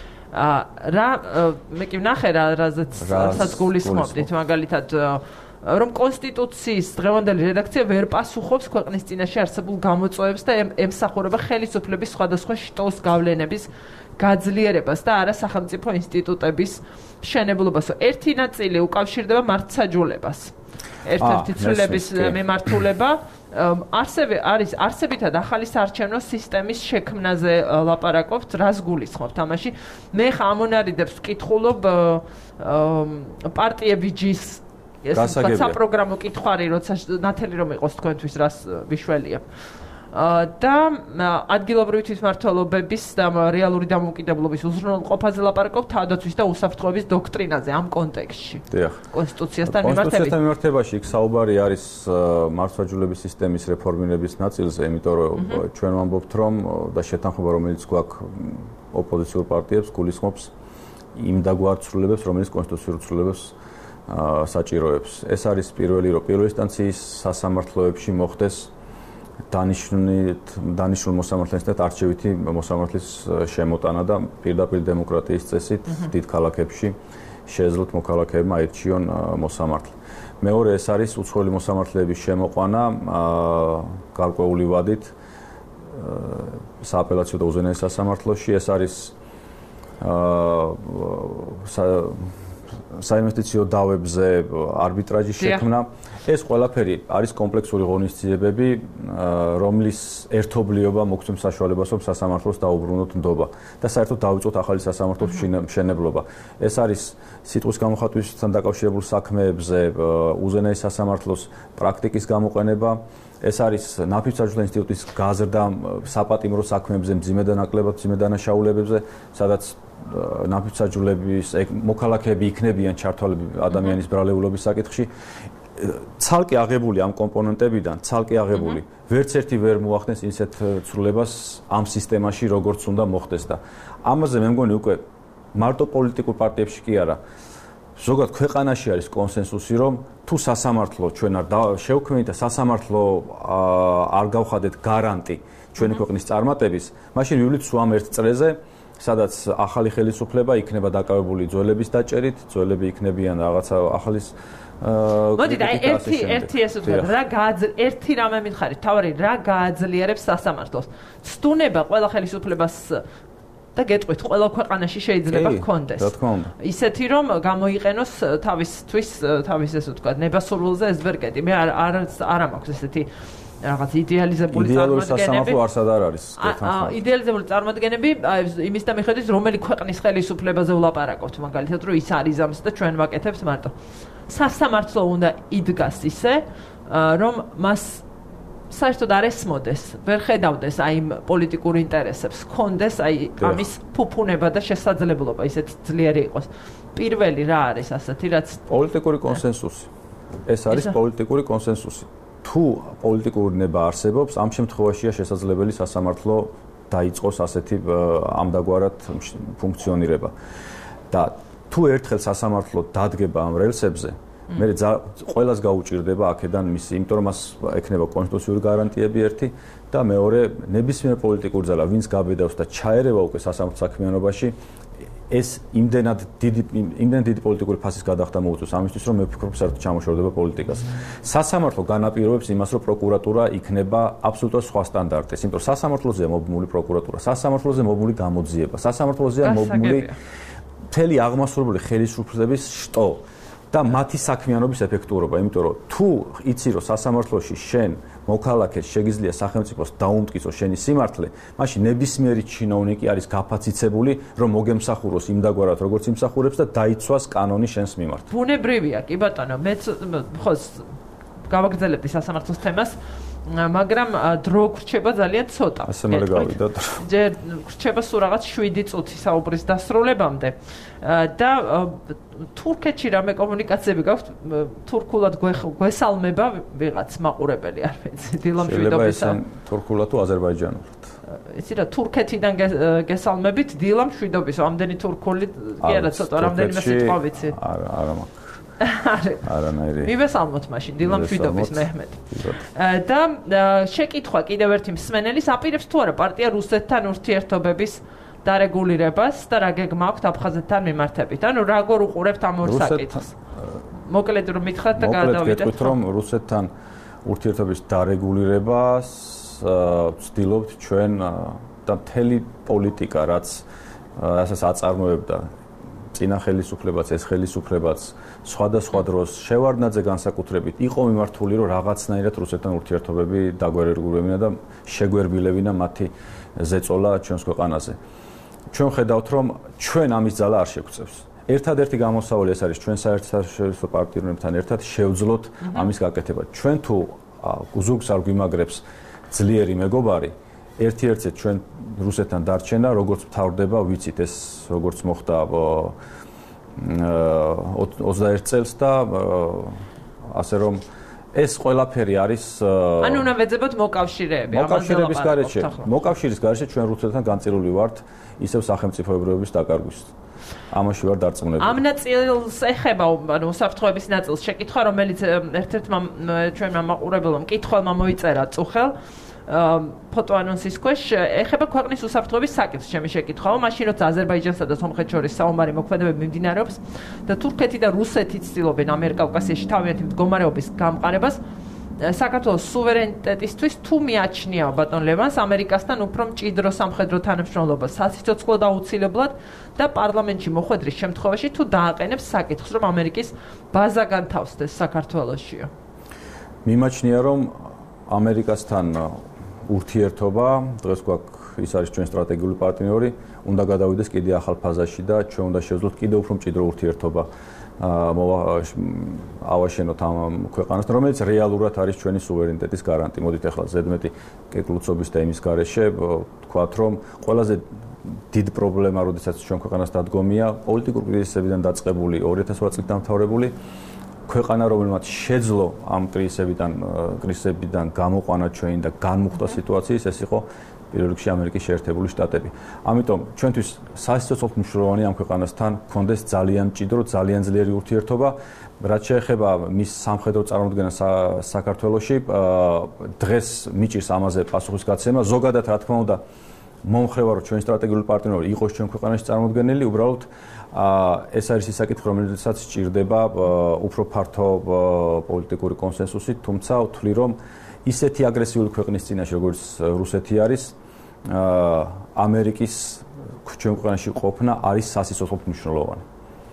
მე კი ვნახე რასაც გულისხმობდით, მაგალითად რომ კონსტიტუციის დღევანდელი რედაქცია ვერ პასუხობს ქვეყნის წინაშე არსებულ გამოწვევებს და ემსახურება ხელისუფლების სხვადასხვა შტოს გავლენების გაძლიერებას და არა სახელმწიფო ინსტიტუტების მშენებლობას. ერთი ნაწილი უკავშირდება მართლმსაჯულებას. ერთ-ერთი ცვლილების მემართულება არის არსებითად ახალი საარჩევნო სისტემის შექმნაზე ლაპარაკობთ, რას გულისხმობთ ამაში? მე ამონარიდებს ვკითხულობ პარტიები ჯის საპროგრამო კითხვარი, როცა ნათელი რომ იყოს თქვენთვის, რას ვიშველია. და ადგილობრივი თვითმმართველობების და რეალური დამოუკიდებლობის უზრუნველყოფაზე ლაპარაკობ თავდაცვის და უსაფრთხოების დოქტრინაზე ამ კონტექსტში. კონსტიტუციასთან მიმართებაში იქ საუბარი არის მართლმსაჯულების სისტემის რეფორმირების ნაწილზე, იმიტომ რომ ჩვენ ვამბობთ, რომ და შეთანხმება, რომელიც გვაქვს ოპოზიციურ პარტიებს, გულისხმობს იმ დაგვარ ცვლილებებს, რომელიც კონსტიტუციურ ცვლილებებს საჭიროებს. ეს არის პირველი ინსტანციის სასამართლოებში მოხდეს დანიშნულ მოსამართლესთან არჩევითი მოსამართლის შემოტანა და პირდაპირ დემოკრატიის წესით დიდ ქალაქებში შეეძლოთ მოქალაქეებმა აირჩიონ მოსამართლე. მეორე ეს არის უცხოელი მოსამართლეების შემოყვანა გარკვეული ვადით სააპელაციო და უზენაეს სასამართლოში. ეს არის საინვესტიციო დავებზე არბიტრაჟის შექმნა. ეს ყველაფერი არის კომპლექსური ღონისძიებები, რომლის ერთობლიობა მოგცემს საშუალებას, რომ სასამართლოს დაუბრუნოთ ნდობა და საერთოდ დავიწყოთ ახალი სასამართლოს მშენებლობა. ეს არის სიტყვის გამოხატვისთან დაკავშირებულ საქმეებზე უზენაეს სასამართლოს პრაქტიკის გამოყენება. ეს არის ნაფიცარჯვთა ინსტიტუტის გაზრდა საპატიმრო საქმეებზე, მძიმე დანაკლებად, მძიმე დანაშაულებებზე, სადაც ნაფიცარჯვლების მოქალაქეები იქნებიან ჩართვალები ადამიანის ბრალეულობის საკითხში. ცალკე აღებული ამ კომპონენტებიდან, ცალკე აღებული, ვერც ერთი ვერ მოახდენს ისეთ ცვლილებას ამ სისტემაში, როგორც უნდა მოხდეს და ამაზე მე მგონი უკვე მარტო პოლიტიკურ პარტიებში კი არა, ზოგადად ქვეყანაში არის კონსენსუსი, რომ თუ სასამართლო ჩვენ არ შევქმნით და სასამართლო არ გავხადეთ გარანტი ჩვენი ქვეყნის წარმატების, მაშინ ვივლით სულ ამ ერთ წრეზე, სადაც ახალი ხელისუფლება იქნება დაკავებული ძველების დაჭერით, ძველები იქნებიან რაღაცა ახალის მოდი და ერთი ესე ვთქვა, ერთი რამე მითხარით, თავარი რა გააძლიერებს სასამართლოს? ცდუნება ყველა ხელისუფლებას და გეტყვით, ყველა ქვეყანაში შეიძლება ჰქონდეს. ისეთი რომ გამოიყენოს თავის ესე ვთქვა, ნებასურველზე ეს ვერ გეტი. მე არ მაქვს ესეთი რაღაც იდეალიზებული სასამართლო არსად არ არის. იდეალიზებული წარმოდგენები იმის და მიხედვით, რომელი ქვეყნის ხელისუფლებაზე ვლაპარაკობთ, მაგალითად, რომ ის არის ამის და ჩვენ ვაკეთებთ მარტო. სასამართლო უნდა იდგას ისე, რომ მას საერთოდ არ ესმოდეს, ვერ ხედავდეს აი იმ პოლიტიკურ ინტერესებს, ჰქონდეს აი ამის ფუფუნება და შესაძლებლობა ისეთი ძლიერი იყოს. პირველი რა არის ასეთი, რაც პოლიტიკური კონსენსუსი. ეს არის პოლიტიკური კონსენსუსი. თუ პოლიტიკური ნება არსებობს, ამ შემთხვევაშია შესაძლებელი სასამართლო დაიწყოს ასეთი ამდაგვარად ფუნქციონირება. და თუ ერთხელ სასამართლო დადგება ამ რელსებზე, მე ყველას გაუჭირდება აქედან მისი, იმიტომ რომ მას ექნება კონსტიტუციური გარანტიები ერთი და მეორე ნებისმიერ პოლიტიკურ ძალა, ვინც გაბედავს და ჩაერევა უკვე სასამართლო საქმიანობაში, ეს იმდენად დიდი პოლიტიკური ფასის გადახდა მოუწევს ამისთვის, რომ მე ვფიქრობ, საერთოდ ჩამოშორდება პოლიტიკას. სასამართლო განაპირობებს იმას, რომ პროკურატურა იქნება აბსოლუტურად სხვა სტანდარტის, იმიტომ რომ სასამართლოზეა მობმული პროკურატურა, სასამართლოზე მობმული გამოძიება, სასამართლოზეა მობმული მთელი აღმასრულებელი ხელისუფლების შტო და მათი საქმიანობის ეფექტურობა, იმიტომ რომ თუ იცი რომ სასამართლოში შენ მოქალაქეს შეგიძლია სახელმწიფოს დაუმტკიცოს შენი სიმართლე, მაშინ ნებისმიერი ჩინოვნიკი არის გაფაციცებული, რომ მოგემსახუროს იმდაგვარად, როგორც იმსახურებს და დაიცვას კანონი შენს მიმართ. ბუნებრივია, კი ბატონო, მე ხო გავაგრძელებდი სასამართლოს თემას, მაგრამ დრო გრჩება ძალიან ცოტა. ასე მალე გავიდოთ. ჯერ გრჩება სულ რაღაც 7 წუთი საუბრის დასრულებამდე და თურქეთში რამე კომუნიკაციები გაქვთ, თურქულად გვესალმება ვიღაც მაყურებელი, არ ვიცი, დილა მშვიდობისა. თურქულად თუ აზერბაიჯანულად? იცი რა, თურქეთიდან გესალმებით, დილა მშვიდობისა. ამდენი თურქული კი არა, ცოტა რამდენიმე სიტყვა ვიცი. არა მაქვს. არანაირი. მივესალმოთ მაშინ დილა მშვიდობის მეჰმედ. და შეკითხვა კიდევ ერთი მსმენელის, აპირებს თუ არა პარტია რუსეთთან ურთიერთობების დარეგულირებას და რა გეგმა აქვს აფხაზეთთან მიმართებით? ანუ როგორ უყურებთ ამ ორ საკითხს? მოკლედ რომ მითხრათ და გადავიდეთ. მოკლედ რომ რუსეთთან ურთიერთობის დარეგულირებას ვცდილობთ ჩვენ და მთელი პოლიტიკა, რაც ასას აწარმოებდა წინა ხელისუფლებაც, ეს ხელისუფლებაც სხვადასხვა დროს შევარდნაძე განსაკუთრებით იყო მიმართული, რომ რაღაცნაირად რუსეთთან ურთიერთობები დაგვერეგულირებინა და შეგვერბილებინა მათი ზეწოლა ჩვენს ქვეყანაზე. ჩვენ ხედავთ, რომ ჩვენ ამის ძალა არ შეგვწევს. ერთადერთი გამოსავალი ეს არის ჩვენ საერთაშორისო პარტნიორებთან ერთად შევძლოთ ამის გაკეთება. ჩვენ თუ ზუგს არ გვიმაგრებს ძლიერი მეგობარი, ერთ-ერთზე ჩვენ რუსეთთან დარჩენა, როგორც მთავრდება, ვიცით ეს როგორც მოხდა 21 წელს და ასე რომ ეს ყველაფერი არის ანუ უნდა ვეძებოთ მოკავშირეები, მოკავშირეების გარეშე. მოკავშირის გარეშე ჩვენ რუსეთთან განწირული ვართ ისევ სახელმწიფოებრიობის დაკარგვის. ამაში ვარ დარწმუნებული. ამ ნაწილს ეხება, ანუ უსაფრთხოების ნაწილს შეკითხვა, რომელიც ერთ-ერთმა ჩვენმა მაყურებელმა მკითხველმა მოიწერა წუხელ ფოტო ანონსის ქვეშ, ეხება ქვეყნის უსაფრთხოების საკითხს ჩემი შეკითხვაა, მაშინ როცა აზერბაიჯანსა და სომხეთს შორის საომარი მოქმედებები მიმდინარეობს და თურქეთი და რუსეთი ცდილობენ ამიერკავკასიაში თავიანთი მდგომარეობის გამყარებას, საქართველოს სუვერენიტეტისთვის თუ მიაჩნია ბატონ ლევანს ამერიკასთან უფრო მჭიდრო სამხედრო თანამშრომლობა სასიცოცხლოდ აუცილებლად და პარლამენტში მოხვედრის შემთხვევაში თუ დააყენებს საკითხს რომ ამერიკის ბაზა განთავსდეს საქართველოსშიო. მიმაჩნია რომ ამერიკასთან ურთიერთობა დღეს გვაქვს ის არის ჩვენ სტრატეგიული პარტნიორი უნდა გადავიდეს კიდე ახალ ფაზაში და ჩვენ უნდა შევძლოთ კიდევ უფრო მჭიდრო ურთიერთობა ავაშენოთ ამ ქვეყანასთან რომელიც რეალურად არის ჩვენი სუვერენიტეტის გარანტი. მოდით ახლა ზედმეტი კეკლუცობის და იმის გარეშე ვთქვათ რომ ყველაზე დიდი პრობლემა როდესაც ჩვენ ქვეყანას დადგომია პოლიტიკური კრიზისებიდან დაწყებული 2008 წლით დამთავრებული ქვეყანა რომელმაც შეძლო ამ კრიზისებიდან გამოყვანა ჩვენი და განმუხტა სიტუაციის ეს იყო პირველ რიგში ამერიკის შეერთებული შტატები. ამიტომ ჩვენთვის სასიცოცხლოდ მნიშვნელოვანია ამ ქვეყანასთან გქონდეს ძალიან მჭიდრო, ძალიან ძლიერი ურთიერთობა, რაც შეეხება მის სამხედრო წარმოდგენას საქართველოში, დღეს მიჭირს ამაზე პასუხისგაცემა. ზოგადად, რა თქმა უნდა, მომხრევა რომ ჩვენი სტრატეგიული პარტნიორი იყოს ჩვენ ქვეყანაში წარმოდგენილი, უბრალოდ ეს არის ის საკითხი, რომელსაც სჭირდება უფრო ფართო პოლიტიკური კონსენსუსი, თუმცა ვთვლი რომ ისეთი აგრესიული ქვეყნის წინაშე როგორც რუსეთი არის ამერიკის ჩვენ ქვეყანაში ყოფნა არის სასიცოცხლოდ მნიშვნელოვანი.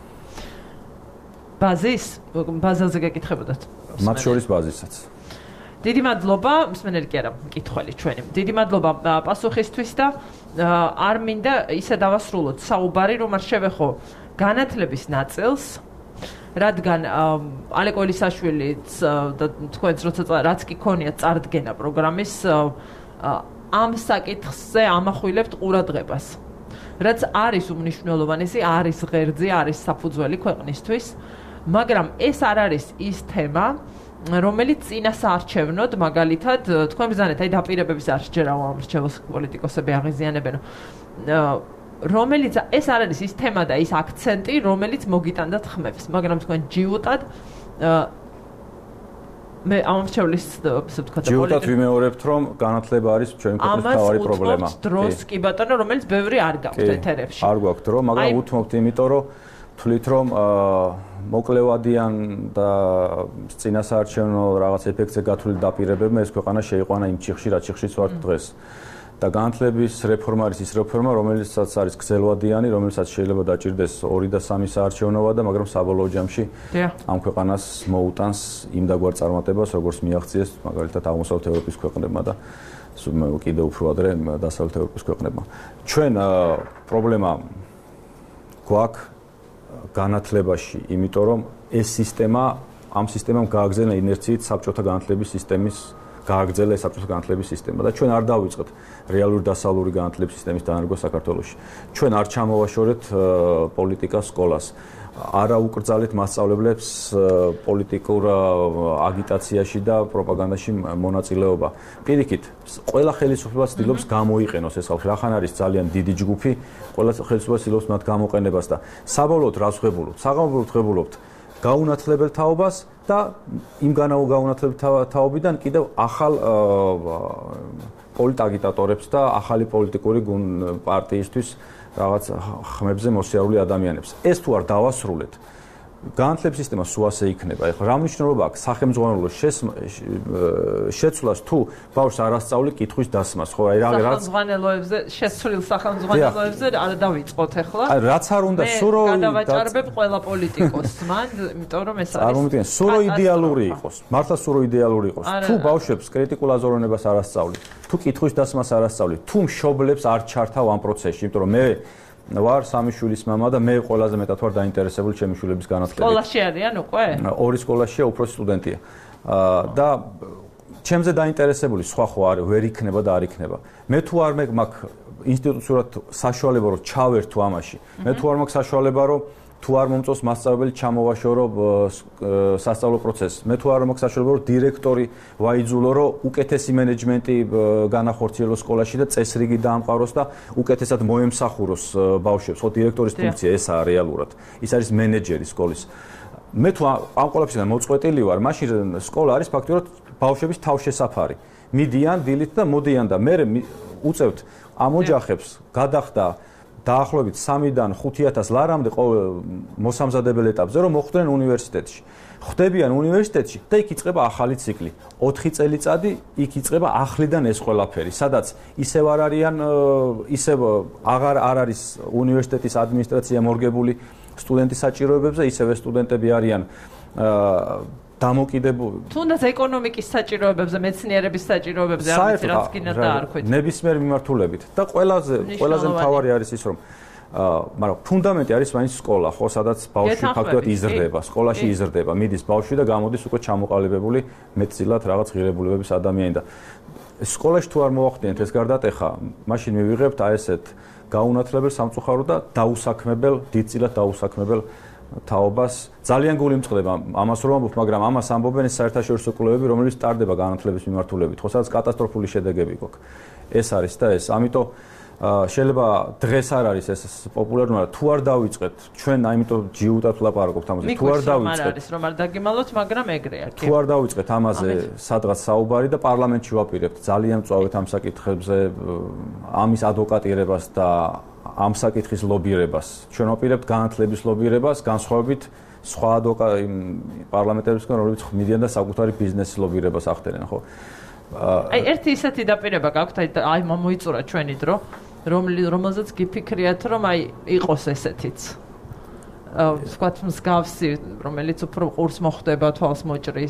ბაზაზე გეკითხებოდათ? მათ შორის ბაზისაც. დიდი მადლობა, მსმენელი კი არა, მკითხველი ჩვენი. დიდი მადლობა პასუხისთვის და არ მინდა ისე დავასრულოთ საუბარი, რომ არ შევეხო განათლების ნაწილს, რადგან ალე კოილისაშვილიც და თქვენც რაც კი ქონიათ წარდგენა პროგრამის ამ საკითხზე ამახვილებთ ყურადღებას. რაც არის უმნიშვნელოვანესი, არის ღერძი, არის საფუძველი ქვეყნისთვის, მაგრამ ეს არ არის ის თემა, რომელიც წინასაარჩევნოდ მაგალითად თქვენ ბრძანეთ, აი დაპირებების არ შეჯერა ამრჩეველს პოლიტიკოსები აღიზიანებენ. რომელიც ეს არ არის ის თემა და ის აქცენტი, რომელიც მოგიტანდათ ხმებს, მაგრამ თქვენ ჯიუტად მე ამრჩევლის ისე ვთქვათ და ჯიუტად ვიმეორებთ, რომ განათლება არის ჩვენი ქვეყნის მთავარი პრობლემა. ამას დროს კი ბატონო, რომელიც ბევრი არ გაქვთ ეთერებში. არ გვაქვთ დრო, მაგრამ უთმობთ იმიტომ, რომ თვლით რომ მოკლევადიან და წინასაარჩევნო რაღაც ეფექტზე გათვლილი დაპირებებმა ეს ქვეყანა შეიყვანა იმ ჩიხში, რაც ჩიხშიც ვართ დღეს. და განათლების რეფორმა არის ის რეფორმა, რომელიცაც არის გრძელვადიანი, რომელსაც შეიძლება დაჭირდეს 2 და 3 საარჩევნოვა და მაგრამ საბოლოო ჯამში ამ ქვეყანას მოუტანს იმ დაგვარ წარმატებას, როგორც მიაღწიეს მაგალითად აღმოსავლეთ ევროპის ქვეყნებმა და კიდევ უფრო ადრე დასავლეთ ევროპის ქვეყნებმა. ჩვენ პრობლემა გვაქვს განათლებაში, იმიტომ რომ ეს სისტემა ამ სისტემამ გააგზავნა ინერციით საბჭოთა განათლების სისტემის გააგრძელა საბჭოთა განათლების სისტემა და ჩვენ არ დავიწყეთ რეალური დასავლური განათლების სისტემის დანერგვა საქართველოში. ჩვენ არ ჩამოვაშორეთ პოლიტიკას სკოლას. არ აუკრძალეთ მასწავლებლებს პოლიტიკურ აგიტაციაში და პროპაგანდაში მონაწილეობა. პირიქით, ყველა ხელისუფლება ცდილობს გამოიყენოს ეს ხალხი. რახან არის ძალიან დიდი ჯგუფი, ყველა ხელისუფლება ცდილობს მათ გამოყენებას და საბოლოოდ რას ვღებულობთ? საბოლოოდ ვღებულობთ გაუნათლებელ თაობას და იმ გაუნათლებელ თაობიდან კიდევ ახალ პოლიტაგიტატორებს და ახალი პოლიტიკური პარტიისთვის რაღაც ხმებზე მოსიარულე ადამიანებს. ეს თუ არ დავასრულეთ, განათლების სისტემა სულ ასე იქნება. ეხლა რა მნიშვნელობა აქვს სახელმძღვანელოს შეცვლას თუ ბავშვს არ ასწავლი კითხვის დასმას, ხო? აი რა სახელმძღვანელოებზე, შეცვლილ სახელმძღვანელოებზე არ დავიწყოთ ეხლა. აი რაც არ უნდა სურო გადავაჭარბებ ყველა პოლიტიკოსს, მან, იმიტომ რომ ეს არის. არ მომიტყვია, სურო იდეალური იყოს. მართლა სურო იდეალური იყოს. თუ ბავშვებს კრიტიკულ აზროვნებას არ ასწავლი, თუ კითხვის დასმას არ ასწავლი, თუ მშობლებს არ ჩართავ ამ პროცესში, იმიტომ რომ მე ვარ 3 შვილის მამა და მე ყველაზე მეტად ვარ დაინტერესებული ჩემი შვილების განათლებით. სკოლაში არიან უკვე? 2 სკოლაშია, უფროსი სტუდენტია. და ჩემზე დაინტერესებული სხვა ხო არ ვერ იქნება და არ იქნება. მე თუ არ მაქვს ინსტიტუციურად საშუალება რომ ჩავერთო ამაში, მე თუ არ მაქვს საშუალება რომ თუ არ მომწონს მასწავლებელი ჩამოვაშორო სასწავლო პროცესს. მე თუ არ მაქვს საშუალება რომ დირექტორი ვაიძულო რომ უკეთესი მენეჯმენტი განახორციელო სკოლაში და წესრიგი დაამყაროს და უკეთესად მოემსახუროს ბავშვებს. ხო დირექტორის ფუნქცია ესაა რეალურად. ის არის მენეჯერი სკოლის. მე თუ ამ ყველაფერთან მოწყვეტილი ვარ, მაშინ სკოლა არის ფაქტობრივად ბავშვების თავშესაფარი. მიდიან დილით და მოდიან და მე უწევთ ამ ოჯახებს გადახდა დაახლოებით 3-დან 5,000 ლარამდე მოსამზადებელ ეტაპზე რომ მოხვდნენ უნივერსიტეტში. ხვდებიან უნივერსიტეტში და იქ იწყება ახალი ციკლი. 4 წელიწადი იქ იწყება ახლიდან ეს ყველაფერი, სადაც ისევ არ არიან, ისევ აღარ არის უნივერსიტეტის ადმინისტრაცია მორგებული სტუდენტის საჭიროებებზე, ისევ სტუდენტები არიან დამოკიდებული. თუნდაც ეკონომიკის საჭიროებებზე, მეცნიერების საჭიროებებზე არ ვიცი რაც გინდა დაარქვით. ნებისმიერ მიმართულებით და ყველაზე მთავარი არის ის რომ მაგრამ ფუნდამენტი არის მაინც სკოლა, ხო, სადაც ბავშვი ფაქტობრივად იზრდება, სკოლაში იზრდება, მიდის ბავშვი და გამოდის უკვე ჩამოყალიბებული მეტწილად რაღაც ღირებულებების ადამიანი და სკოლაში თუ არ მოახდინეთ ეს გარდატეხა, მაშინ მივიღებთ აი ესეთ გაუნათლებელ სამწუხარო და დაუსაქმებელ, დიდწილად დაუსაქმებელ თაობას. ძალიან გული მწყდება ამას რომ ამბობ, მაგრამ ამას ამბობენ ეს საერთაშორისო კვლევები, რომლებიც ტარდება განათლების მიმართულებით, ხო, სადაც კატასტროფული შედეგები გვაქვს. ეს არის და ეს, ამიტომ შეიძლება დღეს არ არის ეს პოპულარული, მაგრამ თუ არ დავიწყეთ, ჩვენ აიმიტომ ჯიუტად ვლაპარაკობთ ამაზე, თუ არ დავიწყეთ, არის რომ არ დაგიმალოთ, მაგრამ ეგრეა, კი. თუ არ დავიწყეთ ამაზე სადღაც საუბარი და პარლამენტში ვაპირებთ ძალიან მწვავედ ამ საკითხებზე, ამის ადვოკატირებას და ამ საკითხის ლობირებას. ჩვენ ვაპირებთ განათლების ლობირებას, განსხვავებით სხვა პარლამენტარებისგან, რომლებიც ხმიდიან და საკუთარი ბიზნესის ლობირებას ახდენენ, ხო? აი ერთი ისეთი დაპირება გაქვთ, აი მოიწურა ჩვენი დრო, რომელზეც გიფიქრიათ, რომ აი იყოს ესეთიც. ვთქვათ, მსგავსი, რომელიც უფრო ყურს მოხვდება, თვალს მოჭრის.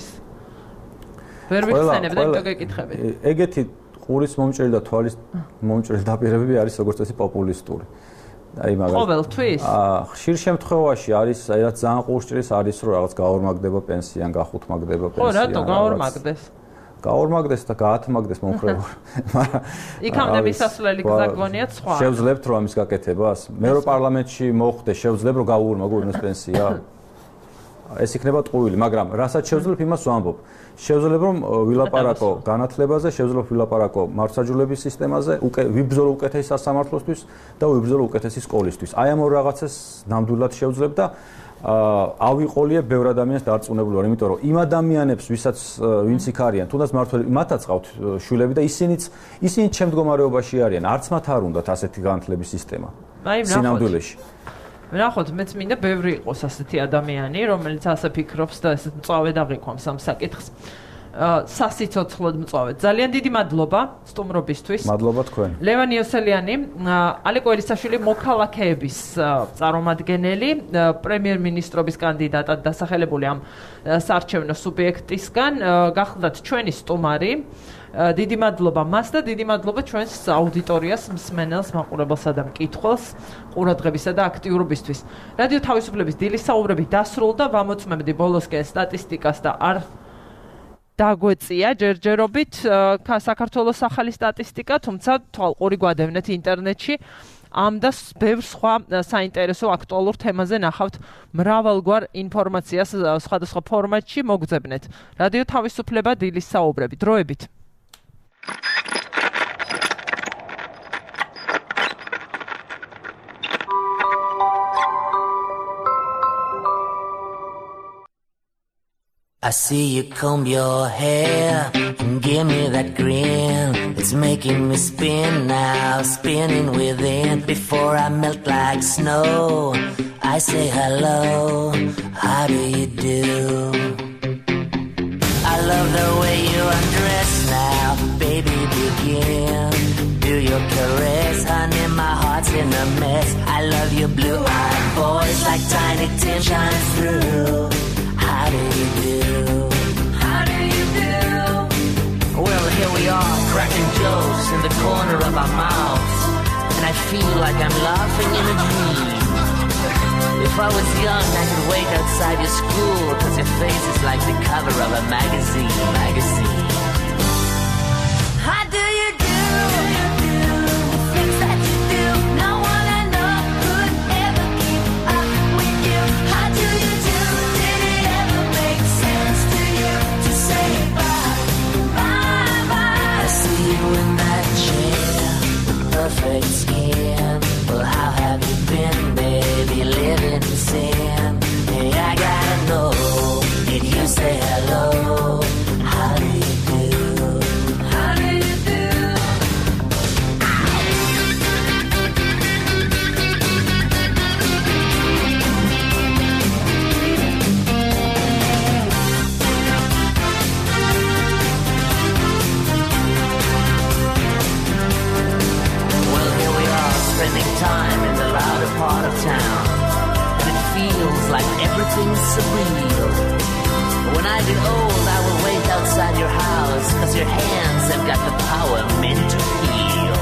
ვერ ვიხსენებ და იმიტომ გეკითხებით. ეგეთი ყურის მომჭრელი და თვალის მომჭრელი დაპირებები არის როგორც წესი პოპულისტური. აი მაგალითად ყოველთვის? ხშირ შემთხვევაში არის, აი რაც ძალიან ყურს ჭრის, არის რომ რაღაც გაორმაგდება პენსია, გახუთმაგდება პენსია. ხო, რატო გაორმაგდეს? გაორმაგდეს და გაათმაგდეს მომხრეულ. მაგრამ იქამდე მისასვლელი გზა გონიათ სხვა. შევძლებთ რომ ამის გაკეთებას? მე რო პარლამენტში მოხვდე, შევძლებ რომ გაუორმაგო ურნოს პენსია? ეს იქნება ტყუილი, მაგრამ რასაც შევძლებ იმას ვამბობ. შევძლებ რომ ვილაპარაკო განათლებაზე, შევძლებ ვილაპარაკო მართლმსაჯულების სისტემაზე, ვიბრძოლო უკეთესი სასამართლოსთვის და ვიბრძოლო უკეთესი სკოლისთვის. აი ამ ორ რაღაცას ნამდვილად შევძლებ და ავიყოლიე ბევრ ადამიანს დარწმუნებული ვარ, იმიტომ რომ იმ ადამიანებს, ვინც იქ არიან, თუნდაც მართლმსაჯულები, მათაც ყავთ შვილები და ისინიც ჩემ მდგომარეობაში არიან. არც მათ არ უნდათ ასეთი განათლების სისტემა. სინამდვილეში. ნახოთ, მეც მინდა ბევრი იყოს ასეთი ადამიანი, რომელიც ასე ფიქრობს და ესე მწვავედ აღიქვამს ამ საკითხს. სასიცოცხლოდ მწვავედ. ძალიან დიდი მადლობა სტუმრობისთვის. მადლობა თქვენ. ლევან იოსელიანი, ალეკო ელისაშვილი მოქალაქეების წარმომადგენელი, პრემიერ-მინისტრობის კანდიდატად დასახელებული ამ საარჩევნო სუბიექტისგან, გახლდათ ჩვენი სტუმარი. დიდი მადლობა მას და დიდი მადლობა ჩვენს აუდიტორიას, მსმენელს, მაყურებელსა და მკითხველს ყურადღებისა და აქტიურობისთვის. რადიო თავისუფლების დილის საუბრები დასრულდა, ვამოწმებდი ბოლოსკენ სტატისტიკას და არ დაგვეწია ჯერჯერობით საქართველოს ახალი სტატისტიკა, თუმცა თვალყური გვადევნეთ ინტერნეტში. ამ და ბევრ სხვა საინტერესო აქტუალურ თემაზე ნახავთ მრავალგვარ ინფორმაციას სხვადასხვა ფორმატში მოგძებნეთ. რადიო თავისუფლება დილის საუბრები. დროებით. I see you comb your hair and give me that grin. It's making me spin now, spinning within. Before I melt like snow, I say hello, how do you do? I love the way you undress now, baby begin. Do your caress, honey, my heart's in a mess. I love your blue-eyed voice like tiny tin shines through. How do you do? How do you do? Well, here we are, cracking jokes in the corner of our mouths, and I feel like I'm laughing in a dream. If I was young, I could wait outside your school, 'cause your face is like the cover of a magazine. How do you do? The things that you do, no one I know could ever keep up with you. How do you do? Did it ever make sense to you to say bye, bye, bye? I see you in that chair, with perfect skin. Well, how have you been, baby, living in sin? Hey, I gotta know, did you say hello? How do you do? How do you do? old, I will wait outside your house, 'cause your hands have got the power meant to heal.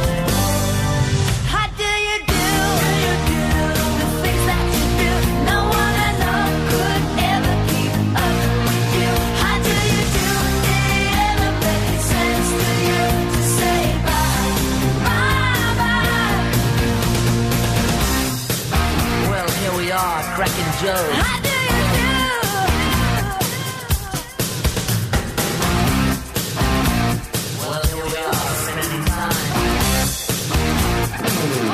How do you do the things that you do? No one I know could ever keep up with you. How do you do? Did it ever make sense to you to say bye, bye, bye? Well, here we are, cracking jokes. How do you do? Well, here we are, spending time. How do you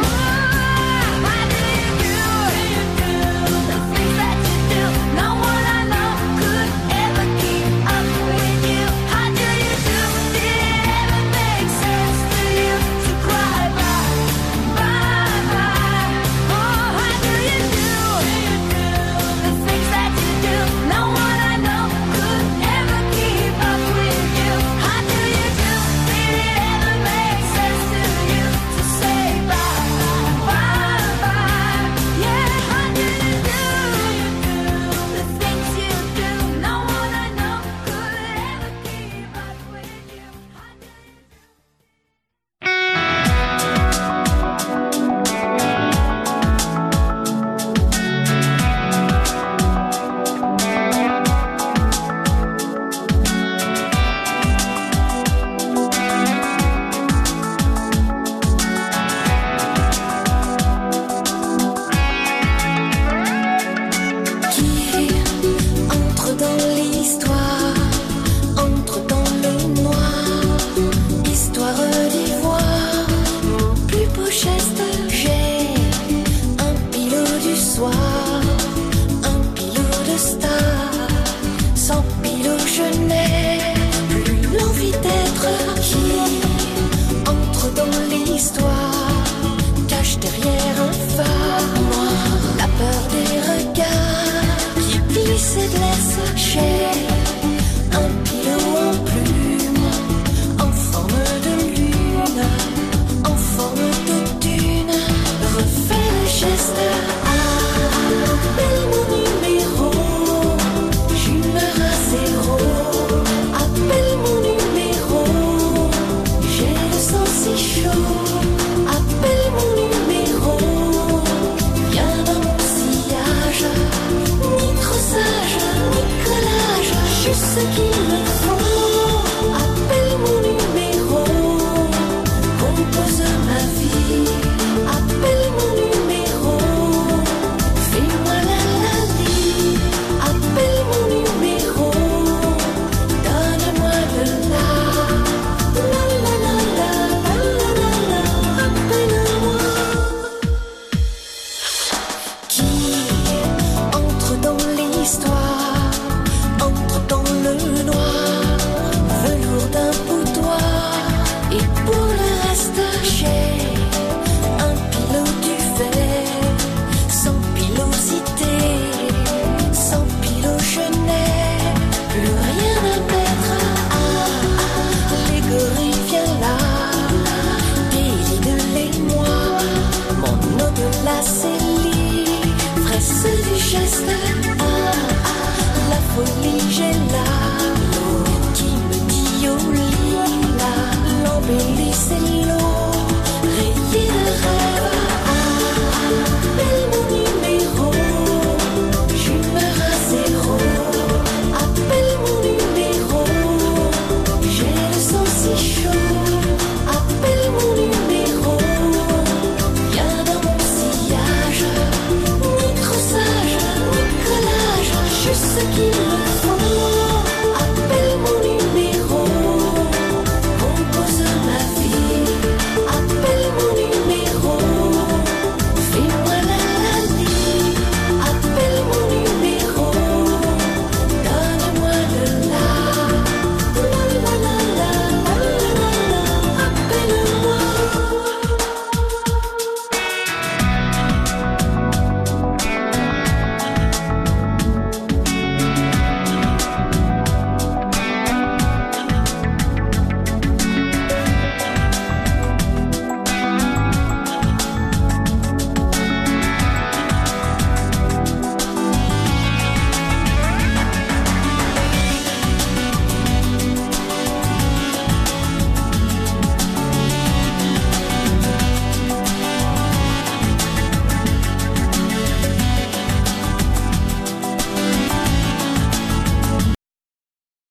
do the things that you do? No one I know could ever keep up with you. How do you do? Did it ever make sense to you to cry bye, bye, bye? Oh, how do you do the things that you do? No one I know could ever keep up with you. How do you do? Did it ever make sense to you to say bye, bye, bye? Yeah, how do you do the things you do? No one I know could ever keep up with you. How do you do? Qui entre dans l'histoire, entre dans le noir, histoire d'ivoire, mon plus beau geste, j'ai un pilot du soir, un pilot de star, sans pilot je n'ai plus l'envie d'être. Qui entre dans l'histoire, cache derrière un phare, moi, la peur des regards qui glissent et laissent. J'ai un pilot en plume, en forme de lune, en forme de dune, refais le geste. Appelle mon numéro, j'humeur à zéro. Appelle mon numéro, j'ai le sang si chaud. Appelle mon numéro, viens dans mon sillage. Ni trop sage, ni collage, juste ce qu'il